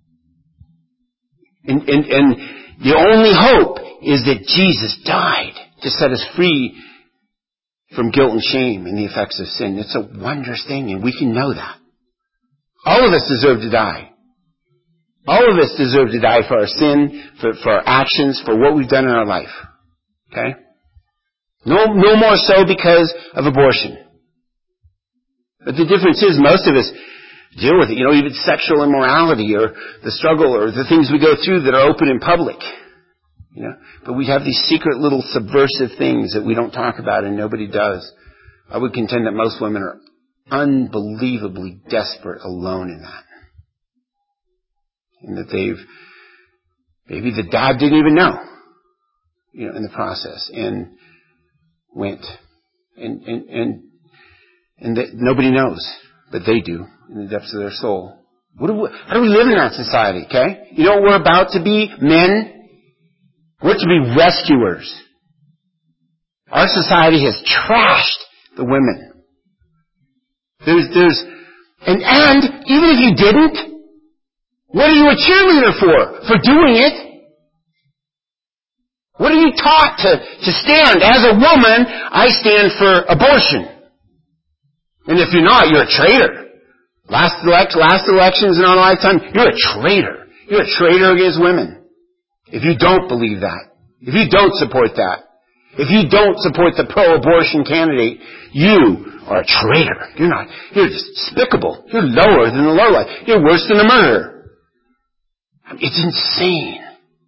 And, and, and the only hope is that Jesus died to set us free from guilt and shame and the effects of sin. It's a wondrous thing, and we can know that. All of us deserve to die. All of us deserve to die for our sin, for, for our actions, for what we've done in our life. Okay? No, no more so because of abortion. But the difference is most of us deal with it. You know, even sexual immorality or the struggle or the things we go through that are open in public. You know, but we have these secret little subversive things that we don't talk about and nobody does. I would contend that most women are unbelievably desperate alone in that. And that they've, maybe the dad didn't even know, you know, in the process and went. And, and, and, and that nobody knows, but they do in the depths of their soul. What do we, how do we live in that society, okay? You know what we're about to be? Men. We're to be rescuers. Our society has trashed the women. There's, there's, and, and even if you didn't, what are you a cheerleader for? For doing it? What are you taught to, to stand? As a woman, I stand for abortion. And if you're not, you're a traitor. Last, elect, last elections in our lifetime, you're a traitor. You're a traitor against women. If you don't believe that, if you don't support that, if you don't support the pro-abortion candidate, you are a traitor. You're not, you're despicable. You're lower than the lowlife. You're worse than a murderer. I mean, it's insane.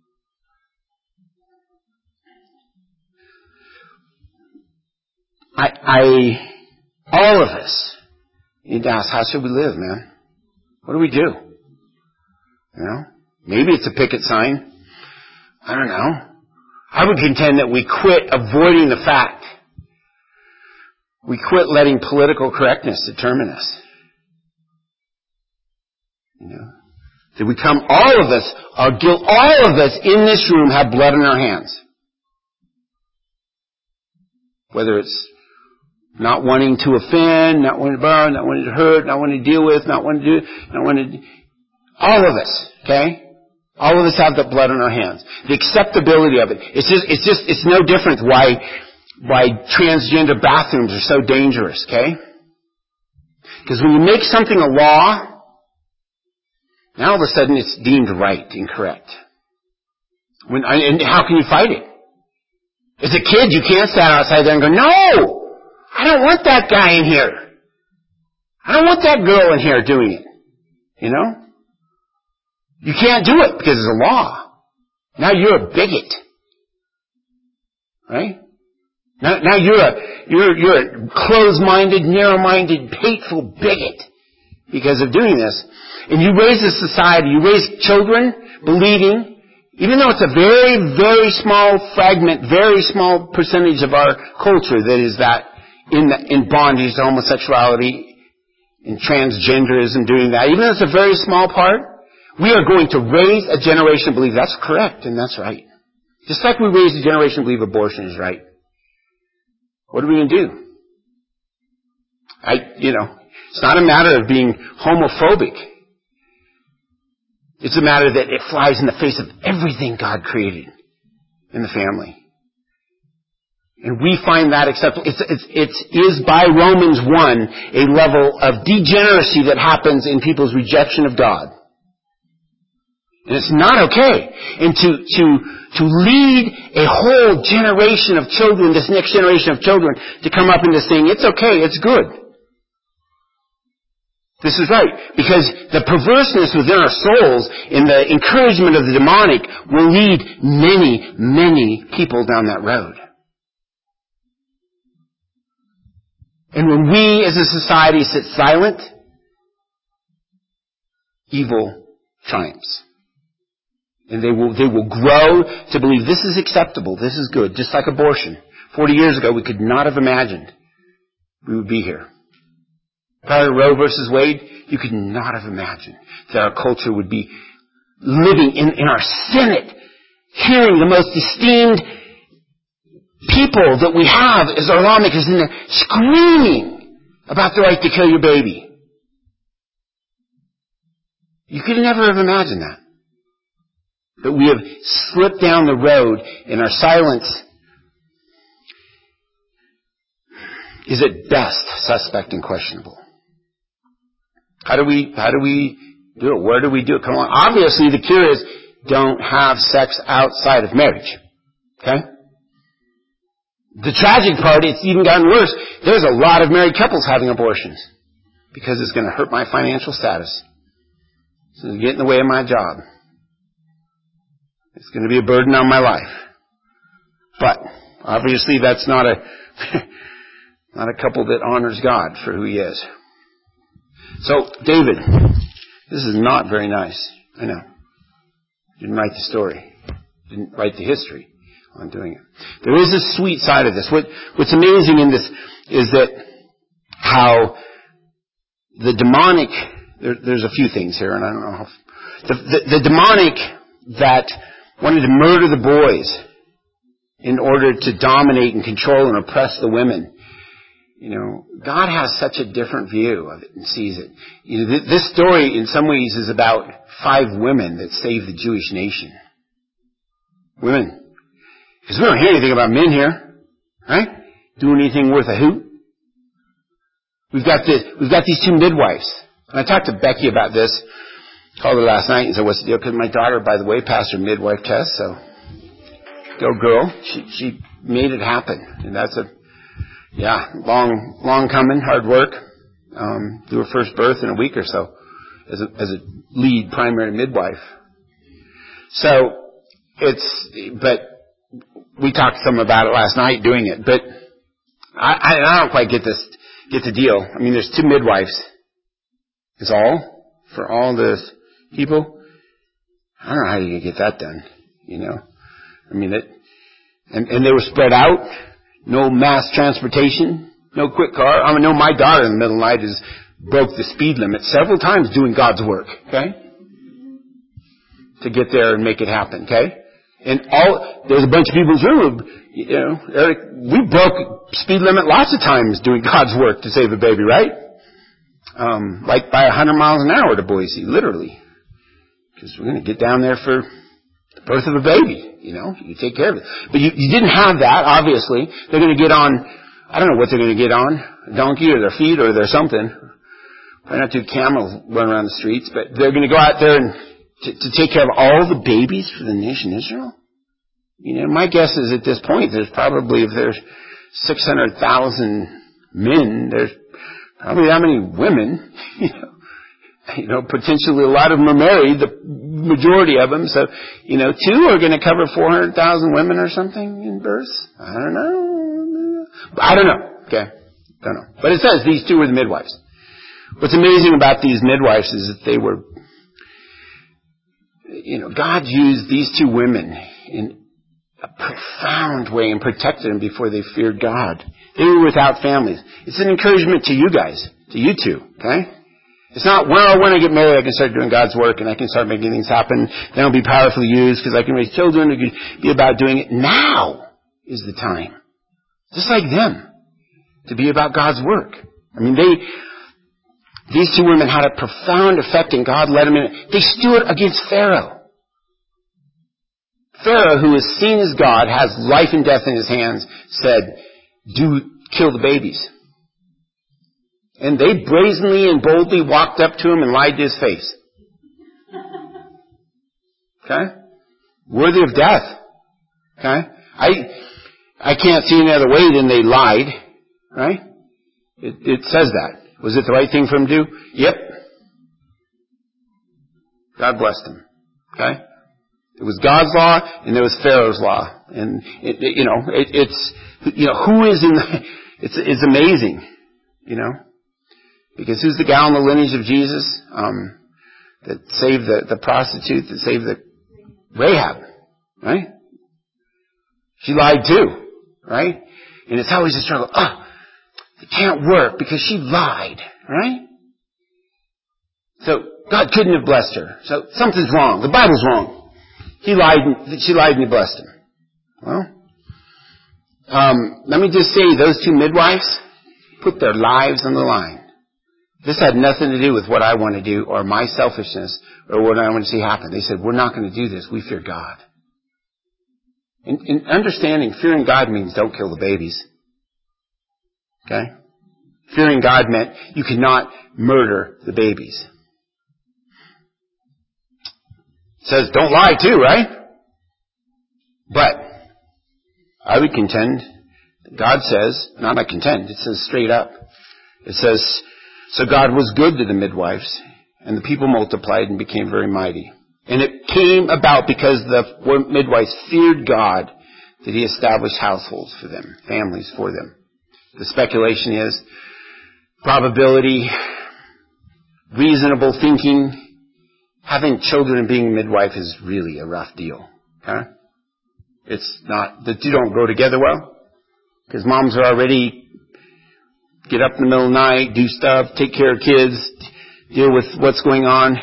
I, I, all of us need to ask, how should we live, man? What do we do? You know? Maybe it's a picket sign. I don't know. I would contend that we quit avoiding the fact. We quit letting political correctness determine us. You know? That we come, all of us are guilt, all of us in this room have blood in our hands. Whether it's not wanting to offend, not wanting to burn, not wanting to hurt, not wanting to deal with, not wanting to do, not wanting to, all of us, okay? All of us have the blood in our hands. The acceptability of it. It's just, it's just, it's no different why, why transgender bathrooms are so dangerous, okay? Because when you make something a law, now all of a sudden it's deemed right and correct. When, and how can you fight it? As a kid, you can't stand outside there and go, no! I don't want that guy in here. I don't want that girl in here doing it. You know? You can't do it because it's a law. Now you're a bigot. Right? Now, now you're a, you're, you're a closed-minded, narrow-minded, hateful bigot because of doing this. And you raise a society, you raise children believing, even though it's a very, very small fragment, very small percentage of our culture that is that in, the, in bondage to homosexuality, in transgenderism, doing that, even though it's a very small part, we are going to raise a generation to believe that's correct and that's right. Just like we raised a generation to believe abortion is right. What are we going to do? I, you know, it's not a matter of being homophobic. It's a matter that it flies in the face of everything God created in the family. And we find that acceptable. It's, it's, it is by Romans one a level of degeneracy that happens in people's rejection of God. And it's not okay. And to, to, to lead a whole generation of children, this next generation of children, to come up into saying, it's okay, it's good. This is right. Because the perverseness within our souls and the encouragement of the demonic will lead many, many people down that road. And when we as a society sit silent, evil triumphs. And they will, they will grow to believe this is acceptable, this is good, just like abortion. Forty years ago, we could not have imagined we would be here. Prior to Roe versus Wade, you could not have imagined that our culture would be living in, in our Senate, hearing the most esteemed people that we have as our lawmakers in there screaming about the right to kill your baby. You could never have imagined that. But we have slipped down the road, and our silence is at best suspect and questionable. How do we, how do we do it? Where do we do it? Come on. Obviously, the cure is don't have sex outside of marriage. Okay? The tragic part, it's even gotten worse. There's a lot of married couples having abortions because it's going to hurt my financial status. It's going to get in the way of my job. It's going to be a burden on my life. But obviously that's not a not a couple that honors God for who he is. So, David, this is not very nice. I know. Didn't write the story. Didn't write the history on doing it. There is a sweet side of this. What, what's amazing in this is that how the demonic, there, there's a few things here, and I don't know how, the, the, the demonic that wanted to murder the boys in order to dominate and control and oppress the women. You know, God has such a different view of it and sees it. You know, th- this story, in some ways, is about five women that saved the Jewish nation. Women. Because we don't hear anything about men here, right? Doing anything worth a hoot. We've got this. We've got these two midwives, and I talked to Becky about this. Called her last night and said, "What's the deal?" Because my daughter, by the way, passed her midwife test. So, go girl. She she made it happen, and that's a yeah long long coming, hard work. Um, do her first birth in a week or so, as a as a lead primary midwife. So it's but we talked some about it last night doing it, but I I, I don't quite get this get the deal. I mean, there's two midwives. Is all for all this. People, I don't know how you get that done, you know. I mean, it, and, and they were spread out, no mass transportation, no quick car. I mean, no, my daughter in the middle of the night has broke the speed limit several times doing God's work, okay, to get there and make it happen, okay. And all there's a bunch of people in this room, you know, Eric, we broke speed limit lots of times doing God's work to save a baby, right? Um, like by a hundred miles an hour to Boise, literally. Because we're going to get down there for the birth of a baby, you know. You take care of it. But you, you didn't have that, obviously. They're going to get on, I don't know what they're going to get on, a donkey or their feet or their something. Probably not two camels run around the streets, but they're going to go out there and to, to take care of all the babies for the nation Israel. You know, my guess is at this point, there's probably, if there's six hundred thousand men, there's probably that many women, you know. You know, potentially a lot of them are married, the majority of them. So, you know, two are going to cover four hundred thousand women or something in births. I don't know. I don't know. Okay. Don't know. But it says these two were the midwives. What's amazing about these midwives is that they were, you know, God used these two women in a profound way and protected them before they feared God. They were without families. It's an encouragement to you guys, to you two, okay? It's not, well, when I get married, I can start doing God's work and I can start making things happen. Then I'll be powerfully used because I can raise children. It can be about doing it. Now is the time. Just like them. To be about God's work. I mean, they, these two women had a profound effect and God led them in it. They stood against Pharaoh. Pharaoh, who is seen as God, has life and death in his hands, said, do, kill the babies. And they brazenly and boldly walked up to him and lied to his face. Okay? Worthy of death. Okay? I I can't see any other way than they lied. Right? It, it says that. Was it the right thing for them to do? Yep. God blessed them. Okay? It was God's law, and there was Pharaoh's law. And, it, it, you know, it, it's, you know, who is in the, it's, it's amazing, you know. Because who's the gal in the lineage of Jesus, um, that saved the, the prostitute, that saved the Rahab, right? She lied too, right? And it's always a struggle. Oh, it can't work because she lied, right? So God couldn't have blessed her. So something's wrong. The Bible's wrong. He lied, and, she lied and he blessed him. Well, um, let me just say, those two midwives put their lives on the line. This had nothing to do with what I want to do or my selfishness or what I want to see happen. They said, we're not going to do this. We fear God. And, and understanding, fearing God means don't kill the babies. Okay? Fearing God meant you cannot murder the babies. It says don't lie too, right? But I would contend, God says, not I contend, it says straight up. It says, so God was good to the midwives, and the people multiplied and became very mighty. And it came about because the midwives feared God that he established households for them, families for them. The speculation is probability, reasonable thinking. Having children and being a midwife is really a rough deal. Okay? It's not, the two don't go together well. Because moms are already get up in the middle of the night, do stuff, take care of kids, deal with what's going on,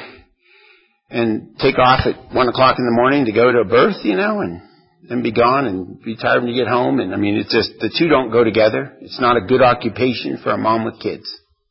and take off at one o'clock in the morning to go to a birth, you know, and then be gone and be tired when you get home. And I mean, it's just, the two don't go together. It's not a good occupation for a mom with kids.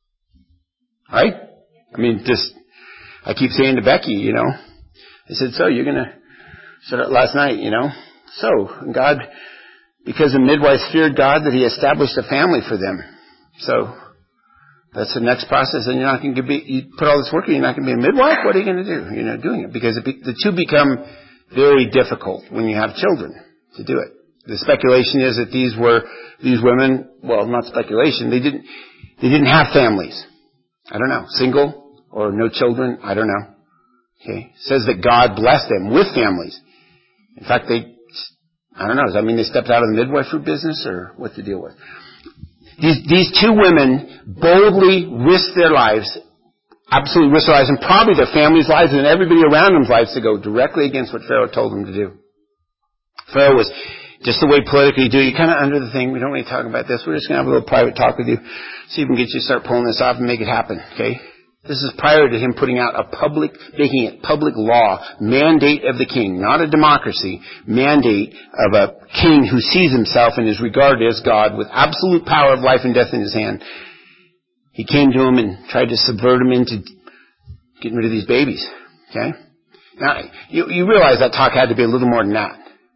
Right? I mean, just, I keep saying to Becky, you know, I said, so you're going to, said it last night, you know, so God, because the midwives feared God that he established a family for them. So that's the next process, and you're not going to be, you put all this work in, you're not going to be a midwife? What are you going to do? You're not doing it, because it be, the two become very difficult when you have children to do it. The speculation is that these were, these women, well, not speculation, they didn't, they didn't have families. I don't know, single or no children, I don't know. Okay, it says that God blessed them with families. In fact, they, I don't know, does that mean they stepped out of the midwifery business, or what the deal was? These, these two women boldly risked their lives, absolutely risked their lives, and probably their families' lives and everybody around them's lives to go directly against what Pharaoh told them to do. Pharaoh was just the way politically you do. You're kind of under the thing. We don't really talk about this. We're just going to have a little private talk with you. See if we can get you to start pulling this off and make it happen, okay? This is prior to him putting out a public, making it public law, mandate of the king, not a democracy, mandate of a king who sees himself and is regarded as God with absolute power of life and death in his hand. He came to him and tried to subvert him into getting rid of these babies. Okay? Now, you, you realize that talk had to be a little more than that.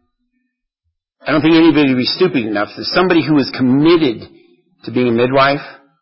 I don't think anybody would be stupid enough that somebody who is committed to being a midwife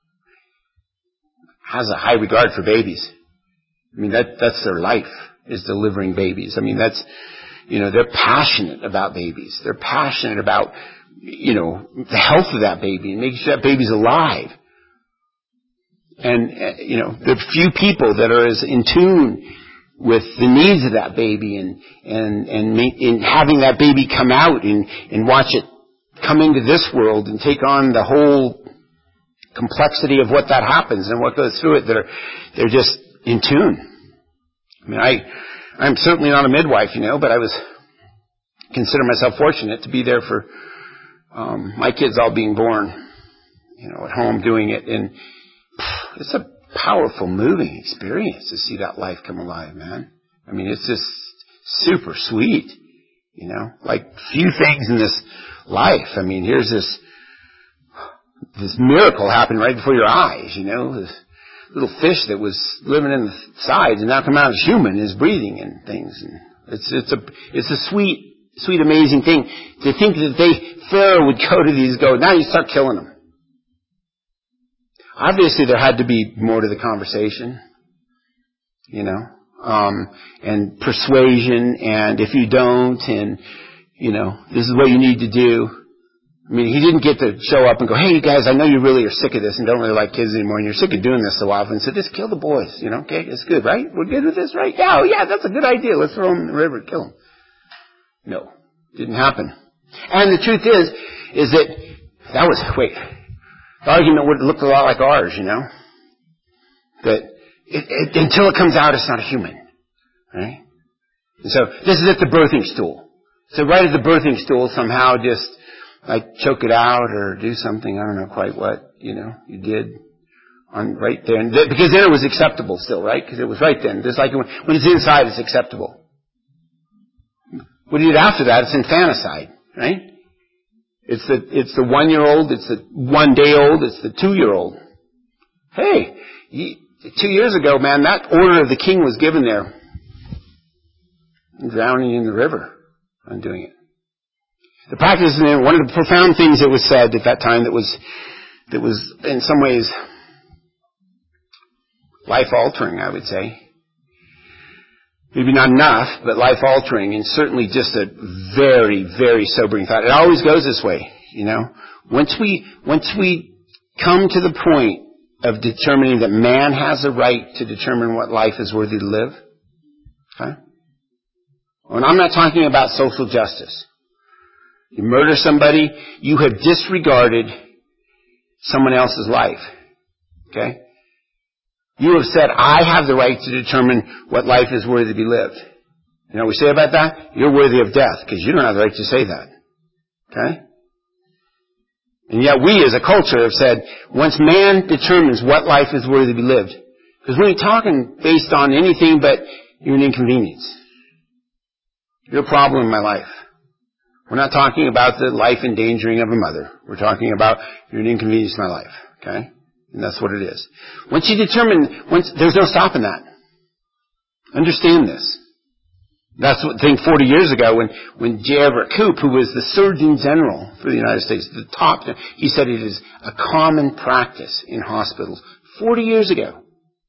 has a high regard for babies. I mean, that that's their life, is delivering babies. I mean, that's, you know, they're passionate about babies. They're passionate about, you know, the health of that baby and making sure that baby's alive. And, uh, you know, there are few people that are as in tune with the needs of that baby and, and, and, make, and having that baby come out and, and watch it come into this world and take on the whole complexity of what that happens and what goes through it. They're, they're just in tune. I mean, I, I'm certainly not a midwife, you know, but I was, consider myself fortunate to be there for, um, my kids all being born, you know, at home doing it. And it's a powerful, moving experience to see that life come alive, man. I mean, it's just super sweet, you know, like few things in this life. I mean, here's this, this miracle happened right before your eyes, you know, this little fish that was living in the sides and now come out as human, is breathing and things. And it's, it's a, it's a sweet, sweet, amazing thing to think that they, Pharaoh would go to these, go, now you start killing them. Obviously there had to be more to the conversation, you know. um, and persuasion, and if you don't, and, you know, this is what you need to do. I mean, he didn't get to show up and go, hey, you guys, I know you really are sick of this and don't really like kids anymore, and you're sick of doing this so often, so just kill the boys, you know, okay? It's good, right? We're good with this, right? Yeah, oh, yeah, that's a good idea. Let's throw them in the river and kill them. No, didn't happen. And the truth is, is that that was, wait, the argument would look a lot like ours, you know? That it, it, until it comes out, it's not a human, right? And so this is at the birthing stool. So right at the birthing stool, somehow just like choke it out or do something, I don't know quite what, you know, you did on right there. And th- because then it was acceptable still, right? Because it was right then. Just like when, when it's inside, it's acceptable. What you did after that, it's infanticide, right? It's the, it's the one-year-old, it's the one-day-old, it's the two-year-old. Hey, you, two years ago, man, that order of the king was given there. Drowning in the river on doing it. The practice, and one of the profound things that was said at that time that was, that was in some ways life-altering, I would say. Maybe not enough, but life-altering, and certainly just a very, very sobering thought. It always goes this way, you know. Once we, once we come to the point of determining that man has a right to determine what life is worthy to live, okay? And I'm not talking about social justice. You murder somebody, you have disregarded someone else's life, okay? You have said, I have the right to determine what life is worthy to be lived. You know what we say about that? You're worthy of death, because you don't have the right to say that. Okay? And yet we as a culture have said, once man determines what life is worthy to be lived, because we ain't talking based on anything but you're an inconvenience. You're a problem in my life. We're not talking about the life endangering of a mother. We're talking about you're an inconvenience in my life. Okay? And that's what it is. Once you determine, once, there's no stopping that. Understand this. That's what, I think forty years ago when, when J. Everett Koop, who was the Surgeon General for the United States, the top, he said it is a common practice in hospitals. forty years ago.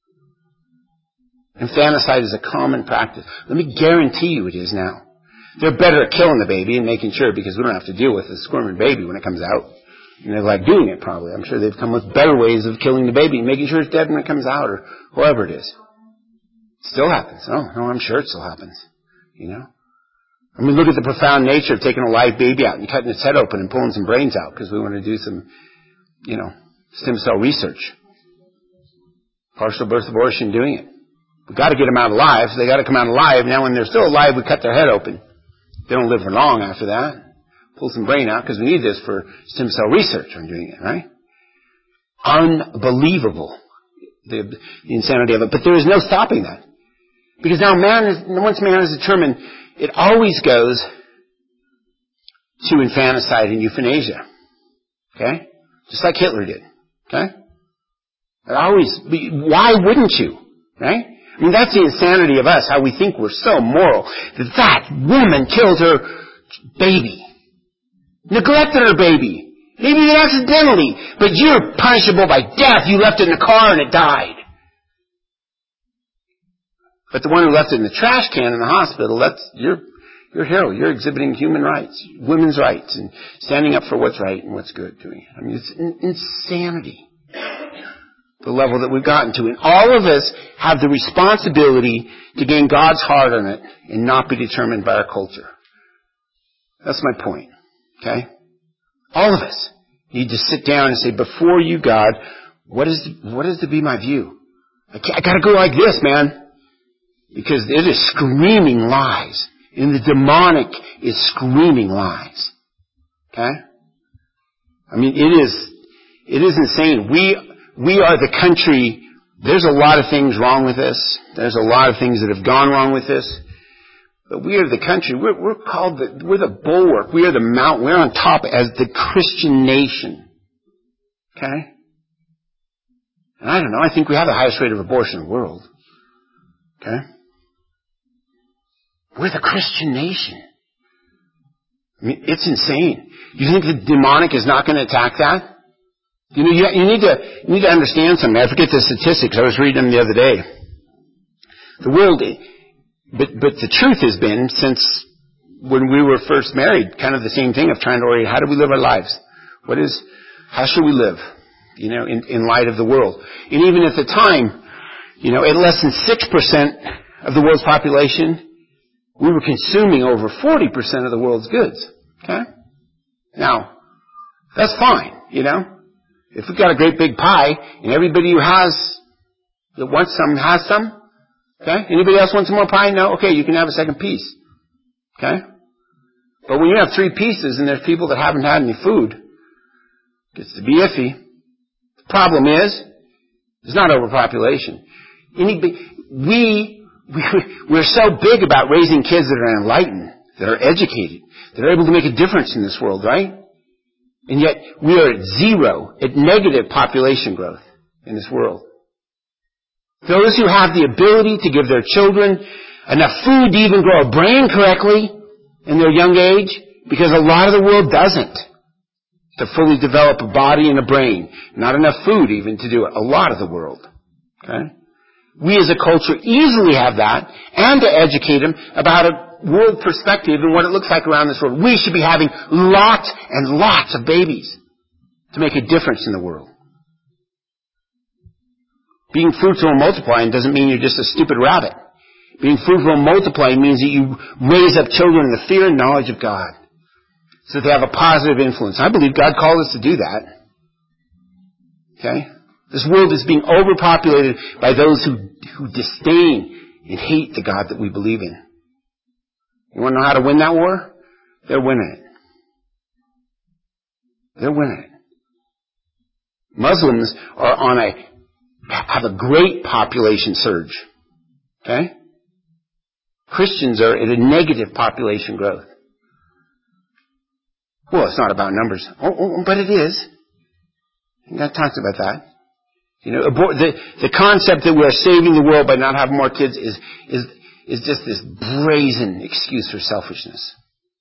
Infanticide is a common practice. Let me guarantee you it is now. They're better at killing the baby and making sure, because we don't have to deal with the squirming baby when it comes out. And they like doing it probably. I'm sure they've come with better ways of killing the baby and making sure it's dead when it comes out, or whoever it is. It still happens. Oh, no, I'm sure it still happens. You know? I mean, look at the profound nature of taking a live baby out and cutting its head open and pulling some brains out because we want to do some, you know, stem cell research. Partial birth abortion doing it. We've got to get them out alive, so they got to come out alive. Now when they're still alive, we cut their head open. They don't live for long after that. Pull some brain out because we need this for stem cell research on doing it, right? Unbelievable, the, the insanity of it. But there is no stopping that. Because now man is, once man is determined, it always goes to infanticide and euthanasia. Okay? Just like Hitler did. Okay? It always, why wouldn't you? Right? I mean, that's the insanity of us, how we think we're so moral, that that woman killed her baby. Neglected her baby. Maybe accidentally. But you're punishable by death. You left it in the car and it died. But the one who left it in the trash can in the hospital, that's, you're, you're a hero. You're exhibiting human rights, women's rights, and standing up for what's right and what's good doing it. I mean, it's in, insanity. The level that we've gotten to. And all of us have the responsibility to gain God's heart on it and not be determined by our culture. That's my point. Okay? All of us need to sit down and say, before you, God, what is, what is to be my view? I, can't, I gotta go like this, man. Because it is screaming lies. And the demonic is screaming lies. Okay? I mean, it is, it is insane. We, we are the country, there's a lot of things wrong with this. There's a lot of things that have gone wrong with this. But we are the country, we're, we're called the, we're the bulwark. We are the mountain. We're on top as the Christian nation. Okay? And I don't know, I think we have the highest rate of abortion in the world. Okay? We're the Christian nation. I mean, it's insane. You think the demonic is not going to attack that? You know, you, you need to, you need to understand something. I forget the statistics. I was reading them the other day. The world, but, but the truth has been, since when we were first married, kind of the same thing of trying to orient, how do we live our lives? What is, how should we live, you know, in, in light of the world? And even at the time, you know, at less than six percent of the world's population, we were consuming over forty percent of the world's goods. Okay? Now, that's fine, you know. If we've got a great big pie, and everybody who has, that wants some, has some, okay? Anybody else want some more pie? No? Okay, you can have a second piece. Okay? But when you have three pieces and there's people that haven't had any food, it gets to be iffy. The problem is, there's not overpopulation. Anybody, we, we, we're so big about raising kids that are enlightened, that are educated, that are able to make a difference in this world, right? And yet, we are at zero, at negative population growth in this world. Those who have the ability to give their children enough food to even grow a brain correctly in their young age, because a lot of the world doesn't, to fully develop a body and a brain. Not enough food even to do it. A lot of the world. Okay? We as a culture easily have that, and to educate them about a world perspective and what it looks like around this world. We should be having lots and lots of babies to make a difference in the world. Being fruitful and multiplying doesn't mean you're just a stupid rabbit. Being fruitful and multiplying means that you raise up children in the fear and knowledge of God, so that they have a positive influence. I believe God called us to do that. Okay? This world is being overpopulated by those who, who disdain and hate the God that we believe in. You want to know how to win that war? They're winning it. They're winning it. Muslims are on a, have a great population surge. Okay? Christians are at a negative population growth. Well, it's not about numbers. Oh, oh, but it is. God talks about that. You know, the, the concept that we're saving the world by not having more kids is, is, is just this brazen excuse for selfishness.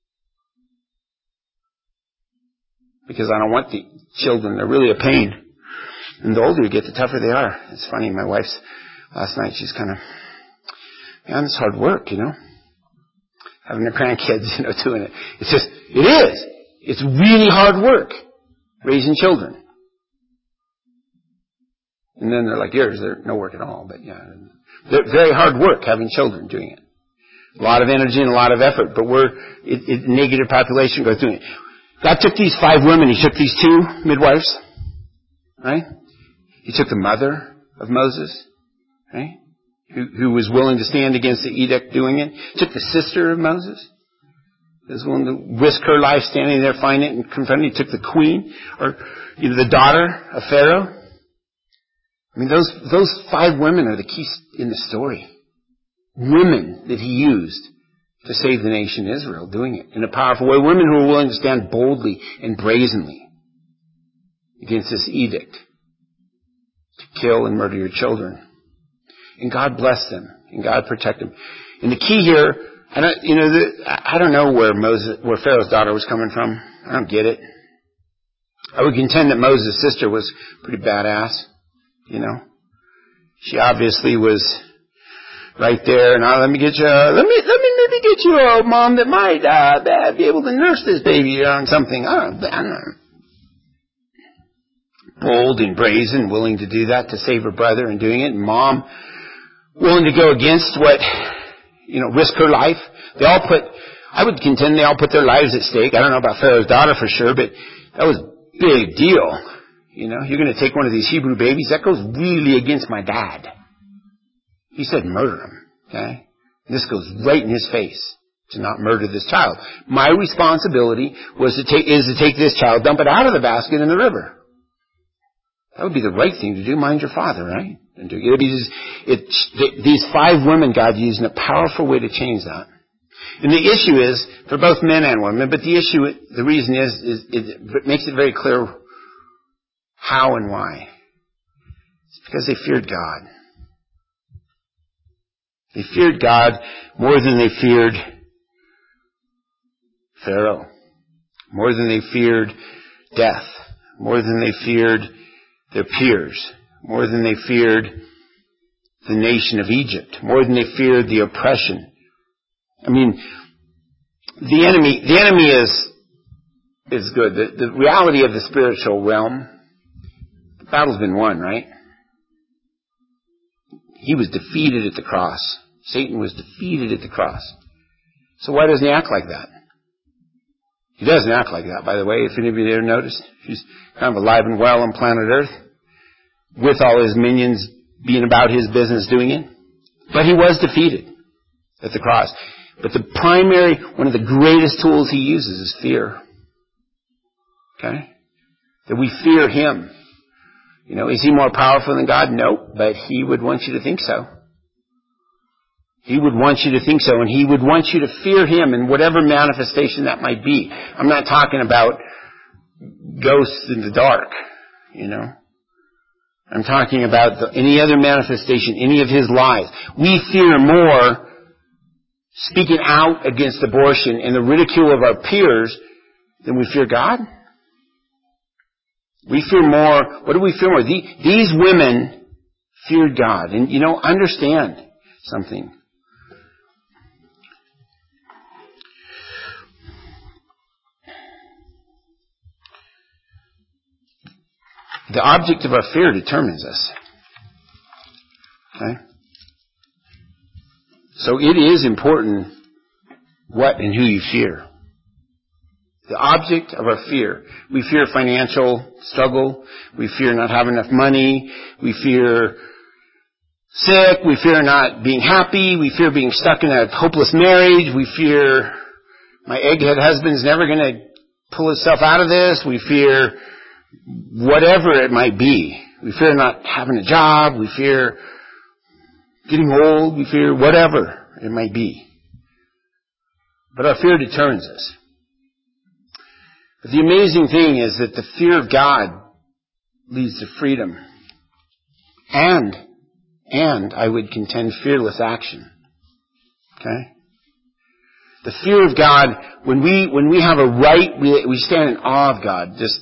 Because I don't want the children. They're really a pain. And the older you get, the tougher they are. It's funny, my wife's, last night, she's kind of, man, it's hard work, you know. Having their grandkids, you know, doing it. It's just, it is. It's really hard work, raising children. And then they're like yours, they're no work at all, but yeah. They're very hard work having children doing it. A lot of energy and a lot of effort, but we're, it, it, negative population growth doing it. God took these five women, He took these two midwives, right? He took the mother of Moses, right? Who, who was willing to stand against the edict doing it. He took the sister of Moses, who was willing to risk her life standing there, find it, and confront it. He took the queen, or, you know, the daughter of Pharaoh. I mean, those, those five women are the key in the story. Women that He used to save the nation Israel, doing it in a powerful way. Women who were willing to stand boldly and brazenly against this edict to kill and murder your children. And God blessed them, and God protected them. And the key here, I don't, you know, the, I don't know where Moses, where Pharaoh's daughter was coming from. I don't get it. I would contend that Moses' sister was pretty badass. You know, she obviously was right there. And oh, let me get you, uh, let me, let me maybe get you a mom that might uh, be able to nurse this baby on something. I don't, I don't know. Bold and brazen, willing to do that to save her brother and doing it. And mom willing to go against what, you know, risk her life. They all put, I would contend they all put their lives at stake. I don't know about Pharaoh's daughter for sure, but that was a big deal. You know, you're going to take one of these Hebrew babies. That goes really against my dad. He said murder him. Okay? And this goes right in his face, to not murder this child. My responsibility was to take, is to take this child, dump it out of the basket in the river. That would be the right thing to do. Mind your father, right? And do, it, it, it, these five women God used in a powerful way to change that. And the issue is, for both men and women, but the issue, the reason is, is it makes it very clear how and why. It's because they feared God. They feared God more than they feared Pharaoh. More than they feared death. More than they feared their peers. More than they feared the nation of Egypt, more than they feared the oppression. I mean, the enemy, the enemy is, is good. The, the reality of the spiritual realm, the battle's been won, right? He was defeated at the cross. Satan was defeated at the cross. So why doesn't he act like that? He doesn't act like that, by the way, if any of you ever noticed. He's kind of alive and well on planet Earth, with all his minions being about his business doing it. But he was defeated at the cross. But the primary, one of the greatest tools he uses is fear. Okay? That we fear him. You know, is he more powerful than God? No, but he would want you to think so. He would want you to think so, and he would want you to fear him in whatever manifestation that might be. I'm not talking about ghosts in the dark, you know. I'm talking about the, any other manifestation, any of his lies. We fear more speaking out against abortion and the ridicule of our peers than we fear God. We fear more. What do we fear more? The, these women feared God. And, you know, understand something. The object of our fear determines us. Okay? So it is important what and who you fear. The object of our fear. We fear financial struggle. We fear not having enough money. We fear sick. We fear not being happy. We fear being stuck in a hopeless marriage. We fear my egghead husband's never going to pull himself out of this. We fear whatever it might be. We fear not having a job. We fear getting old. We fear whatever it might be. But our fear determines us. But the amazing thing is that the fear of God leads to freedom. And, and I would contend fearless action. Okay? The fear of God, when we, when we have a right, we, we stand in awe of God, just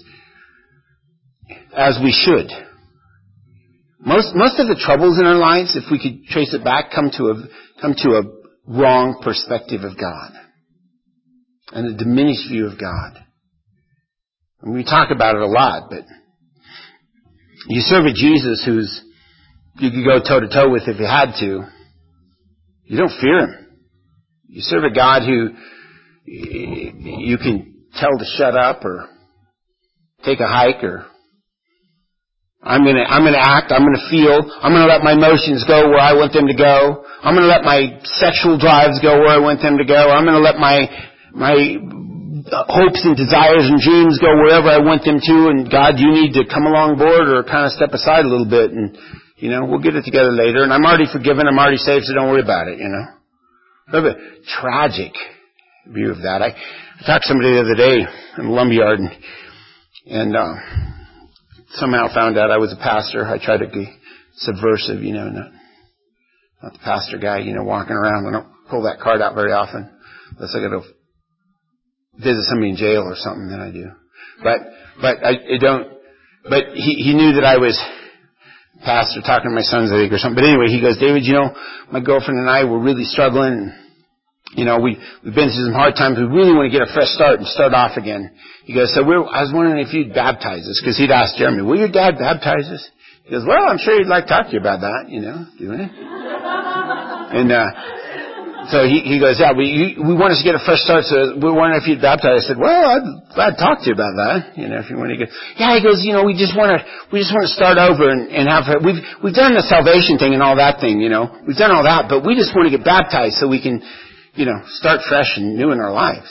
as we should. Most, most of the troubles in our lives, if we could trace it back, come to a, come to a wrong perspective of God. And a diminished view of God. And we talk about it a lot, but you serve a Jesus who's, you could go toe to toe with if you had to. You don't fear him. You serve a God who you can tell to shut up or take a hike or I'm gonna, I'm gonna act, I'm gonna feel, I'm gonna let my emotions go where I want them to go. I'm gonna let my sexual drives go where I want them to go. I'm gonna let my, my hopes and desires and dreams go wherever I want them to, and God, you need to come along board or kind of step aside a little bit, and, you know, we'll get it together later, and I'm already forgiven, I'm already saved, so don't worry about it, you know. I have a tragic view of that. I, I talked to somebody the other day in the lumberyard, and, and uh, somehow found out I was a pastor. I tried to be subversive, you know, not, not the pastor guy, you know, walking around. I don't pull that card out very often, unless I got to visit somebody in jail or something, then I do. But, but I, I don't, but he, he knew that I was pastor talking to my sons, I think, or something. But anyway, he goes, David, you know, my girlfriend and I were really struggling. And, you know, we, we've been through some hard times. We really want to get a fresh start and start off again. He goes, so we're, I was wondering if you'd baptize us, because he'd asked Jeremy, will your dad baptize us? He goes, well, I'm sure he'd like to talk to you about that, you know, doing it. And, uh, So he, he goes, yeah, we, we want us to get a fresh start, so we're wondering if you'd baptize. I said, well, I'd, I'd talk to you about that, you know, if you want to get, yeah, he goes, you know, we just want to, we just want to start over and, and have, we've, we've done the salvation thing and all that thing, you know, we've done all that, but we just want to get baptized so we can, you know, start fresh and new in our lives.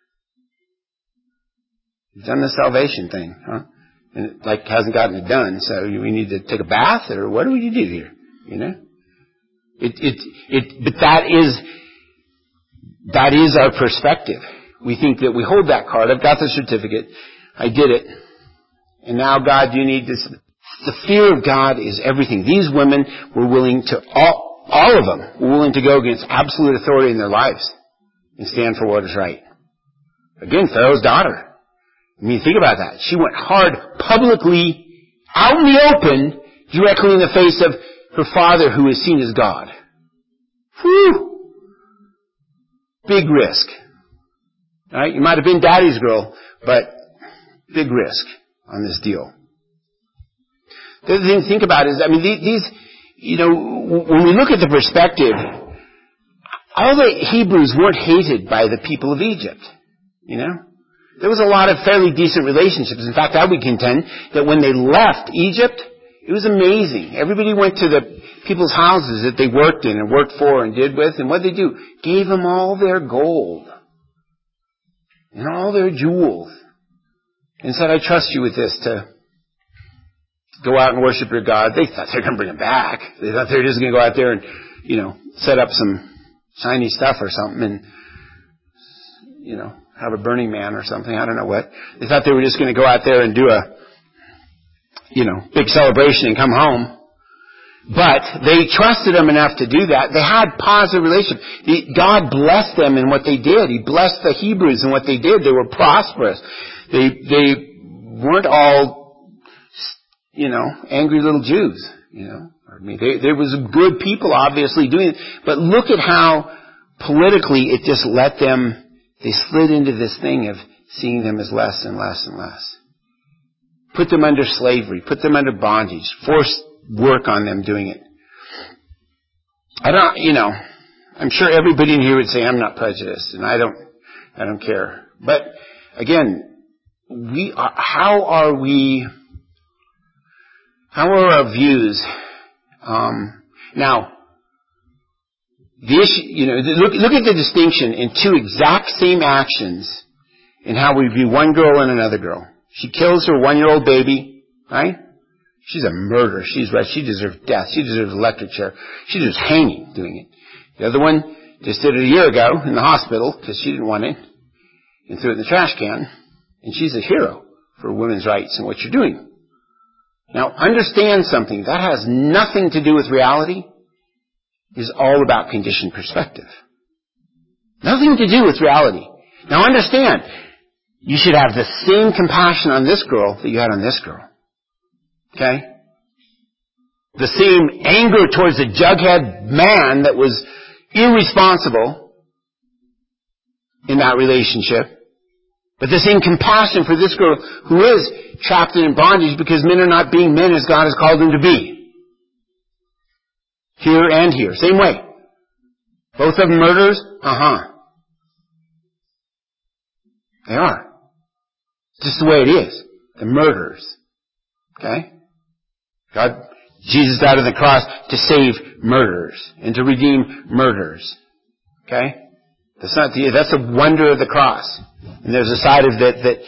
We've done the salvation thing, huh? And it, like, hasn't gotten it done, so we need to take a bath, or what do we do here, you know? It, it, it, but that is, That is our perspective. We think that we hold that card. I've got the certificate. I did it. And now, God, you need this. The fear of God is everything. These women were willing to, all, all of them were willing to go against absolute authority in their lives and stand for what is right. Again, Pharaoh's daughter. I mean, think about that. She went hard publicly, out in the open, directly in the face of her father who is seen as God. Whew! Big risk. All right? You might have been daddy's girl, but big risk on this deal. The other thing to think about is, I mean, these, you know, when we look at the perspective, all the Hebrews weren't hated by the people of Egypt, you know. There was a lot of fairly decent relationships. In fact, I would contend that when they left Egypt, it was amazing. Everybody went to the people's houses that they worked in and worked for and did with, and what did they do? Gave them all their gold and all their jewels and said, I trust you with this to go out and worship your God. They thought they were going to bring them back. They thought they were just going to go out there and, you know, set up some shiny stuff or something and, you know, have a Burning Man or something. I don't know what. They thought they were just going to go out there and do a, you know, big celebration and come home. But they trusted him enough to do that. They had positive relationship. God blessed them in what they did. He blessed the Hebrews in what they did. They were prosperous. They, they weren't all, you know, angry little Jews, you know. I mean, they, there was good people obviously doing it. But look at how politically it just let them, they slid into this thing of seeing them as less and less and less. Put them under slavery, put them under bondage, forced work on them doing it. I don't, you know, I'm sure everybody in here would say I'm not prejudiced, and I don't, I don't care. But again, we are, how are we, how are our views? Um, now, the issue, you know, look, look at the distinction in two exact same actions in how we view one girl and another girl. She kills her one-year-old baby, right? She's a murderer. She's right. She deserves death. She deserves electric chair. She deserves hanging doing it. The other one just did it a year ago in the hospital because she didn't want it and threw it in the trash can. And she's a hero for women's rights and what you're doing. Now, understand something. That has nothing to do with reality. It is all about conditioned perspective. Nothing to do with reality. Now, understand. You should have the same compassion on this girl that you had on this girl. Okay? The same anger towards the jughead man that was irresponsible in that relationship. But the same compassion for this girl who is trapped in bondage because men are not being men as God has called them to be. Here and here. Same way. Both of them murderers? Uh-huh. They are. Just the way it is. They're murderers. Okay? God, Jesus died on the cross to save murderers and to redeem murderers. Okay? That's not the, that's the wonder of the cross. And there's a side of that that,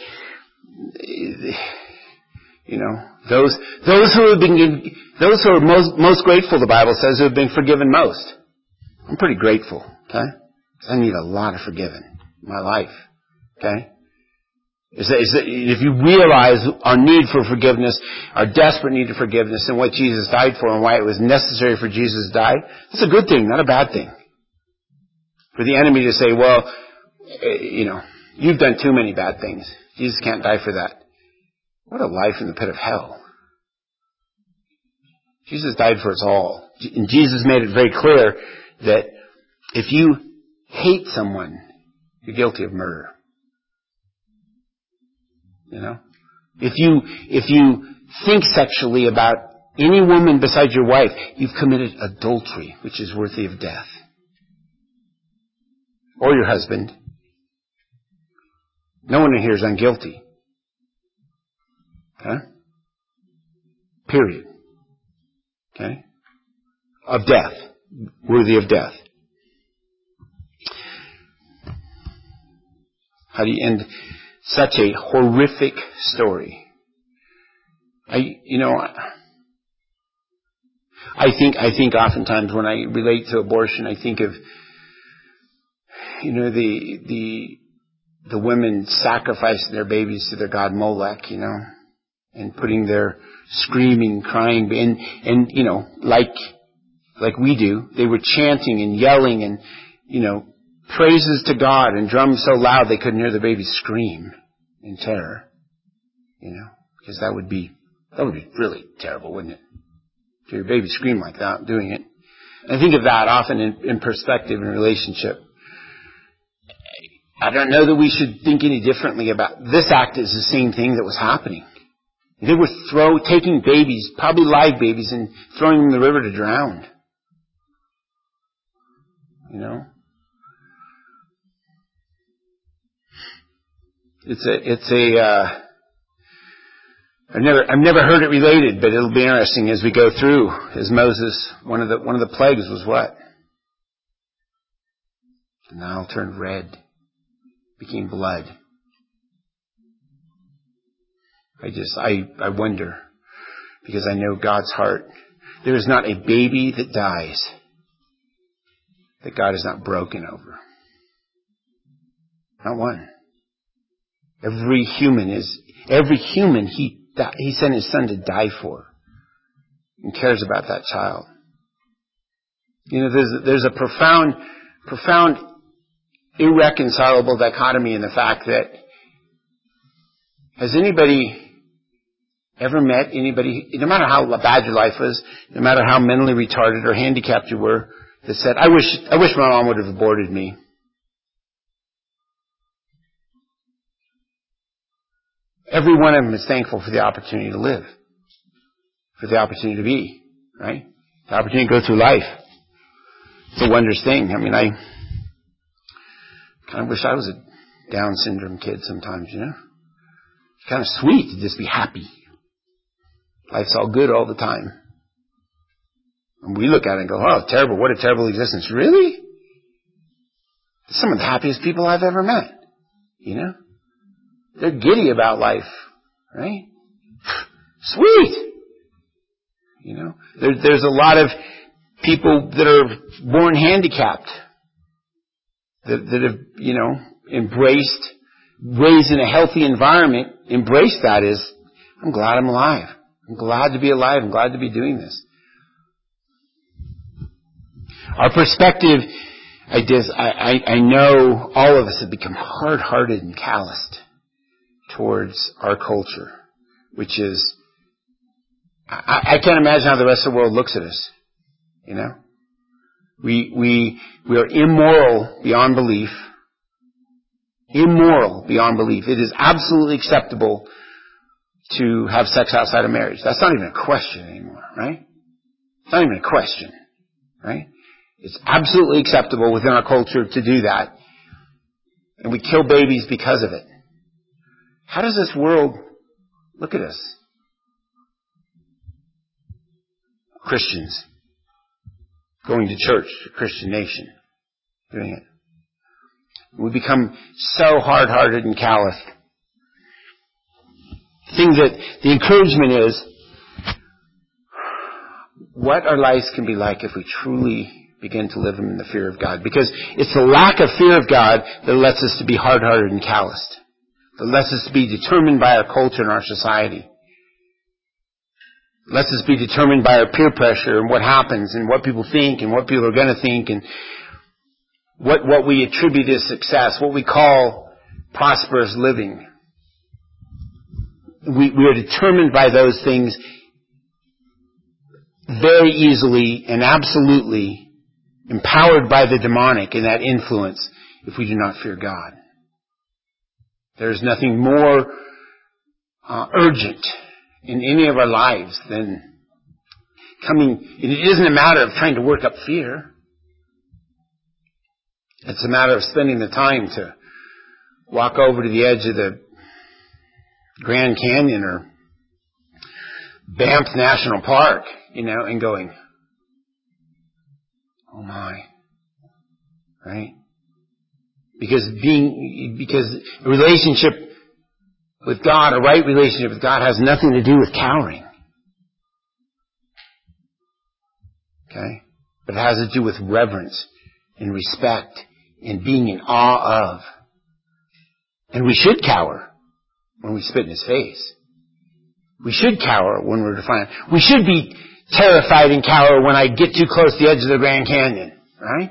you know, those those who have been those who are most most grateful, the Bible says, who have been forgiven most. I'm pretty grateful. Okay? I need a lot of forgiving in my life. Okay? Is that, is that if you realize our need for forgiveness, our desperate need for forgiveness, and what Jesus died for and why it was necessary for Jesus to die, that's a good thing, not a bad thing. For the enemy to say, well, you know, you've done too many bad things. Jesus can't die for that. What a life in the pit of hell. Jesus died for us all. And Jesus made it very clear that if you hate someone, you're guilty of murder. You know? If you, if you think sexually about any woman besides your wife, you've committed adultery, which is worthy of death. Or your husband. No one in here is unguilty. Okay? Period. Okay? Of death. Worthy of death. How do you end such a horrific story? I, you know, I think, I think oftentimes when I relate to abortion, I think of, you know, the, the, the women sacrificing their babies to their god Molech, you know, and putting their screaming, crying, and, and, you know, like, like we do, they were chanting and yelling and, you know, praises to God and drums so loud they couldn't hear the baby scream in terror, you know, because that would be, that would be really terrible, wouldn't it? to your baby scream like that, doing it. I think of that often in, in perspective in relationship. I don't know that we should think any differently about this act is the same thing that was happening. They were throw, taking babies, probably live babies, and throwing them in the river to drown. You know? It's a, it's a, uh, I've never, I've never heard it related, but it'll be interesting as we go through. As Moses, one of the, one of the plagues was what? The Nile turned red, became blood. I just, I, I wonder, because I know God's heart. There is not a baby that dies that God is not broken over. Not one. Every human is, every human he, he sent his son to die for and cares about that child. You know, there's, there's a profound, profound, irreconcilable dichotomy in the fact that has anybody ever met anybody, no matter how bad your life was, no matter how mentally retarded or handicapped you were, that said, I wish, I wish my mom would have aborted me. Every one of them is thankful for the opportunity to live, for the opportunity to be, right? The opportunity to go through life. It's a wondrous thing. I mean, I kind of wish I was a Down syndrome kid sometimes, you know? It's kind of sweet to just be happy. Life's all good all the time. And we look at it and go, oh, terrible, what a terrible existence. Really? Some of the happiest people I've ever met, you know? They're giddy about life, right? Sweet! You know, there, there's a lot of people that are born handicapped that, that have, you know, embraced, raised in a healthy environment, embraced that as, I'm glad I'm alive. I'm glad to be alive. I'm glad to be doing this. Our perspective, I, just, I, I, I know all of us have become hard-hearted and calloused towards our culture, which is, I, I can't imagine how the rest of the world looks at us. You know, we we we are immoral beyond belief. Immoral beyond belief. It is absolutely acceptable to have sex outside of marriage. That's not even a question anymore, right? It's not even a question, right? It's absolutely acceptable within our culture to do that, and we kill babies because of it. How does this world look at us? Christians. Going to church, a Christian nation. Doing it. We become so hard-hearted and callous. The thing that the encouragement is, what our lives can be like if we truly begin to live in the fear of God. Because it's the lack of fear of God that lets us to be hard-hearted and calloused. That lets us be determined by our culture and our society. It lets us be determined by our peer pressure and what happens and what people think and what people are going to think and what, what we attribute as success, what we call prosperous living. We, we are determined by those things very easily and absolutely empowered by the demonic and that influence if we do not fear God. There is nothing more uh, urgent in any of our lives than coming. It isn't a matter of trying to work up fear. It's a matter of spending the time to walk over to the edge of the Grand Canyon or Banff National Park, you know, and going, oh my, right? Because being, because a relationship with God, a right relationship with God, has nothing to do with cowering. Okay? But it has to do with reverence and respect and being in awe of. And we should cower when we spit in His face. We should cower when we're defiant. We should be terrified and cower when I get too close to the edge of the Grand Canyon. Right?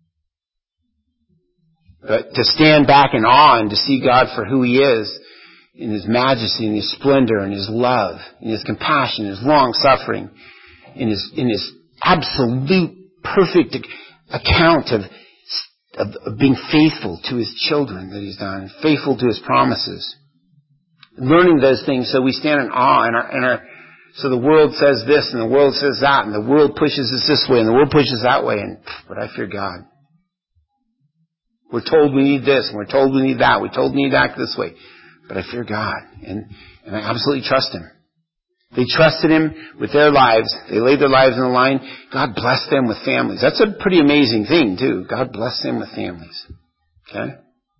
But to stand back in awe and to see God for who He is in His majesty, in His splendor, in His love, in His compassion, in His long suffering, in His, in His absolute perfect account of, of, of being faithful to His children that He's done, faithful to His promises. Learning those things so we stand in awe and our, and our, so the world says this and the world says that and the world pushes us this way and the world pushes that way, and but I fear God. We're told we need this and we're told we need that. We're told we need to act this way. But I fear God, and, and I absolutely trust Him. They trusted Him with their lives. They laid their lives on the line. God blessed them with families. That's a pretty amazing thing, too. God blessed them with families. Okay?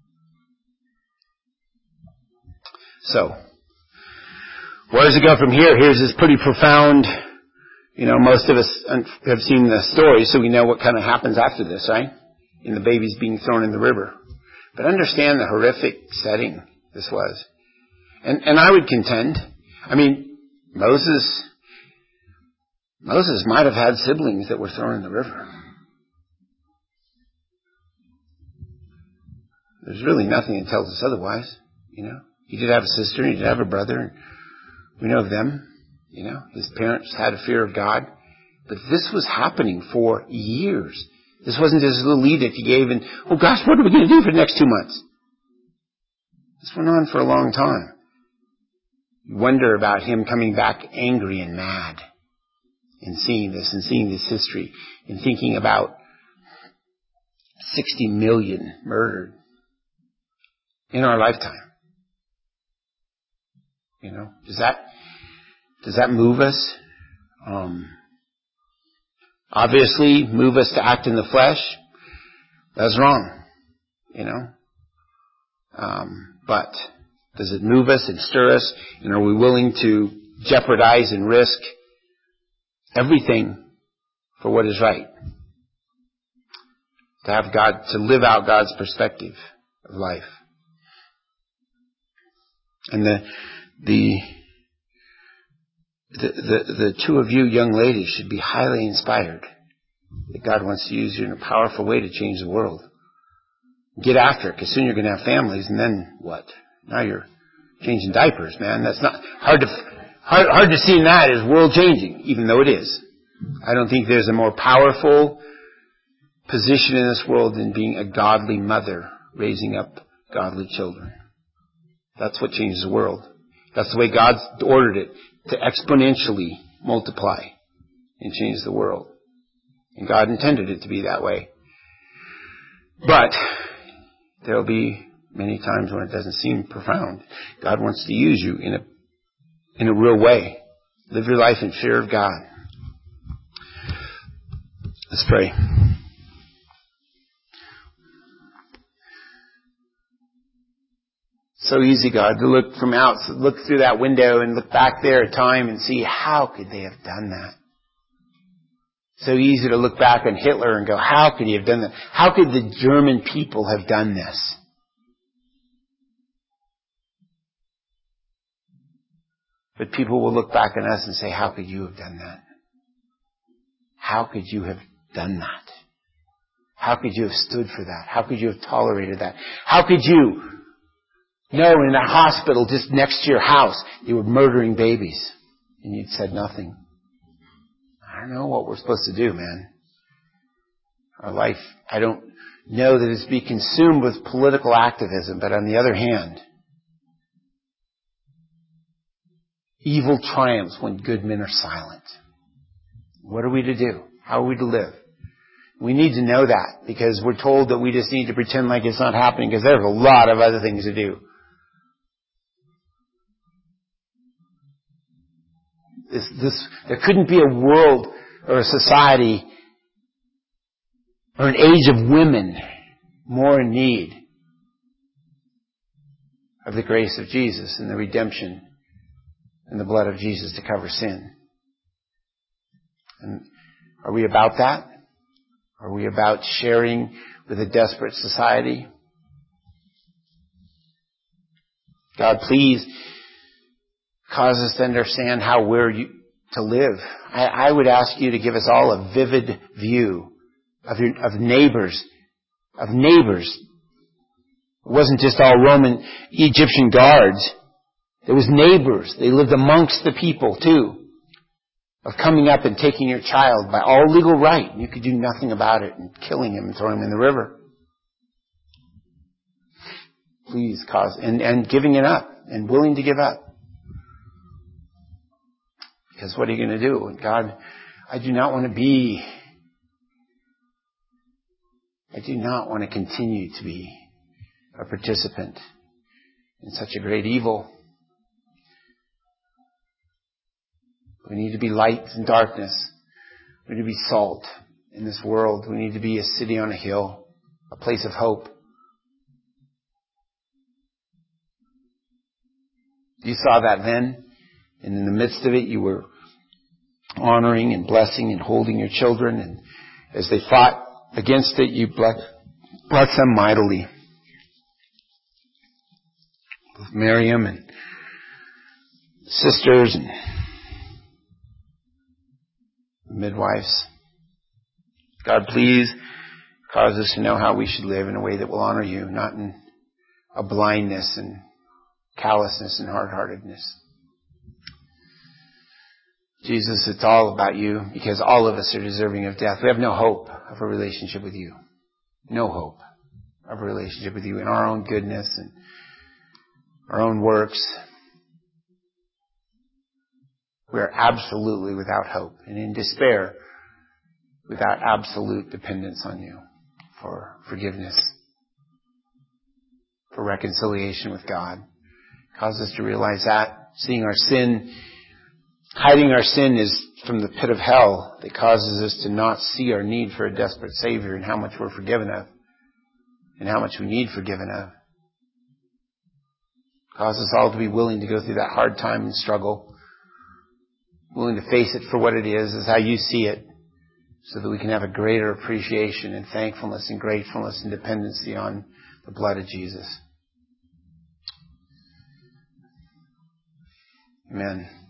So, where does it go from here? Here's this pretty profound, you know, most of us have seen the story, so we know what kind of happens after this, right? In the babies being thrown in the river. But understand the horrific setting this was. And and I would contend, I mean, Moses, Moses might have had siblings that were thrown in the river. There's really nothing that tells us otherwise, you know. He did have a sister, he did have a brother. We know of them, you know. His parents had a fear of God. But this was happening for years. This wasn't just a little edict he gave and, oh gosh, what are we going to do for the next two months? This went on for a long time. You wonder about him coming back angry and mad and seeing this and seeing this history and thinking about sixty million murdered in our lifetime. You know, does that, does that move us? Um, obviously move us to act in the flesh. That's wrong. You know, um, but does it move us and stir us? And are we willing to jeopardize and risk everything for what is right? To have God, to live out God's perspective of life. And the, the, the, the, the two of you young ladies should be highly inspired that God wants to use you in a powerful way to change the world. Get after it, because soon you're going to have families, and then what? Now you're changing diapers, man. That's not hard to hard, hard to see in that as world changing, even though it is. I don't think there's a more powerful position in this world than being a godly mother raising up godly children. That's what changes the world. That's the way God's ordered it, to exponentially multiply and change the world. And God intended it to be that way. But there will be many times when it doesn't seem profound. God wants to use you in a in a real way. Live your life in fear of God. Let's pray. So easy, God, to look from out, look through that window and look back there at time and see how could they have done that. So easy to look back on Hitler and go, how could he have done that? How could the German people have done this? But people will look back on us and say, how could you have done that? How could you have done that? How could you have stood for that? How could you have tolerated that? How could you know in a hospital just next to your house you were murdering babies and you'd said nothing? I don't know what we're supposed to do, man. Our life, I don't know that it's be consumed with political activism, but on the other hand, evil triumphs when good men are silent. What are we to do? How are we to live? We need to know that, because we're told that we just need to pretend like it's not happening, because there's a lot of other things to do. This, this, there couldn't be a world or a society or an age of women more in need of the grace of Jesus and the redemption and the blood of Jesus to cover sin. And are we about that? Are we about sharing with a desperate society? God, please cause us to understand how we're to live. I, I would ask you to give us all a vivid view of your, of neighbors, of neighbors. It wasn't just all Roman Egyptian guards. There was neighbors. They lived amongst the people too. Of coming up and taking your child by all legal right. You could do nothing about it and killing him and throwing him in the river. Please cause, and, and giving it up and willing to give up. Because what are you going to do? God, I do not want to be, I do not want to continue to be a participant in such a great evil. We need to be light in darkness. We need to be salt in this world. We need to be a city on a hill, a place of hope. You saw that then, and in the midst of it, you were honoring and blessing and holding your children, and as they fought against it, you blessed them mightily. With Miriam and sisters and midwives. God, please cause us to know how we should live in a way that will honor you, not in a blindness and callousness and hard-heartedness. Jesus, it's all about you because all of us are deserving of death. We have no hope of a relationship with you. No hope of a relationship with you in our own goodness and our own works. We are absolutely without hope and in despair without absolute dependence on you for forgiveness, for reconciliation with God. Cause us to realize that. Seeing our sin, hiding our sin is from the pit of hell that causes us to not see our need for a desperate Savior and how much we're forgiven of and how much we need forgiven of. Cause us all to be willing to go through that hard time and struggle, willing to face it for what it is, as how you see it, so that we can have a greater appreciation and thankfulness and gratefulness and dependency on the blood of Jesus. Amen.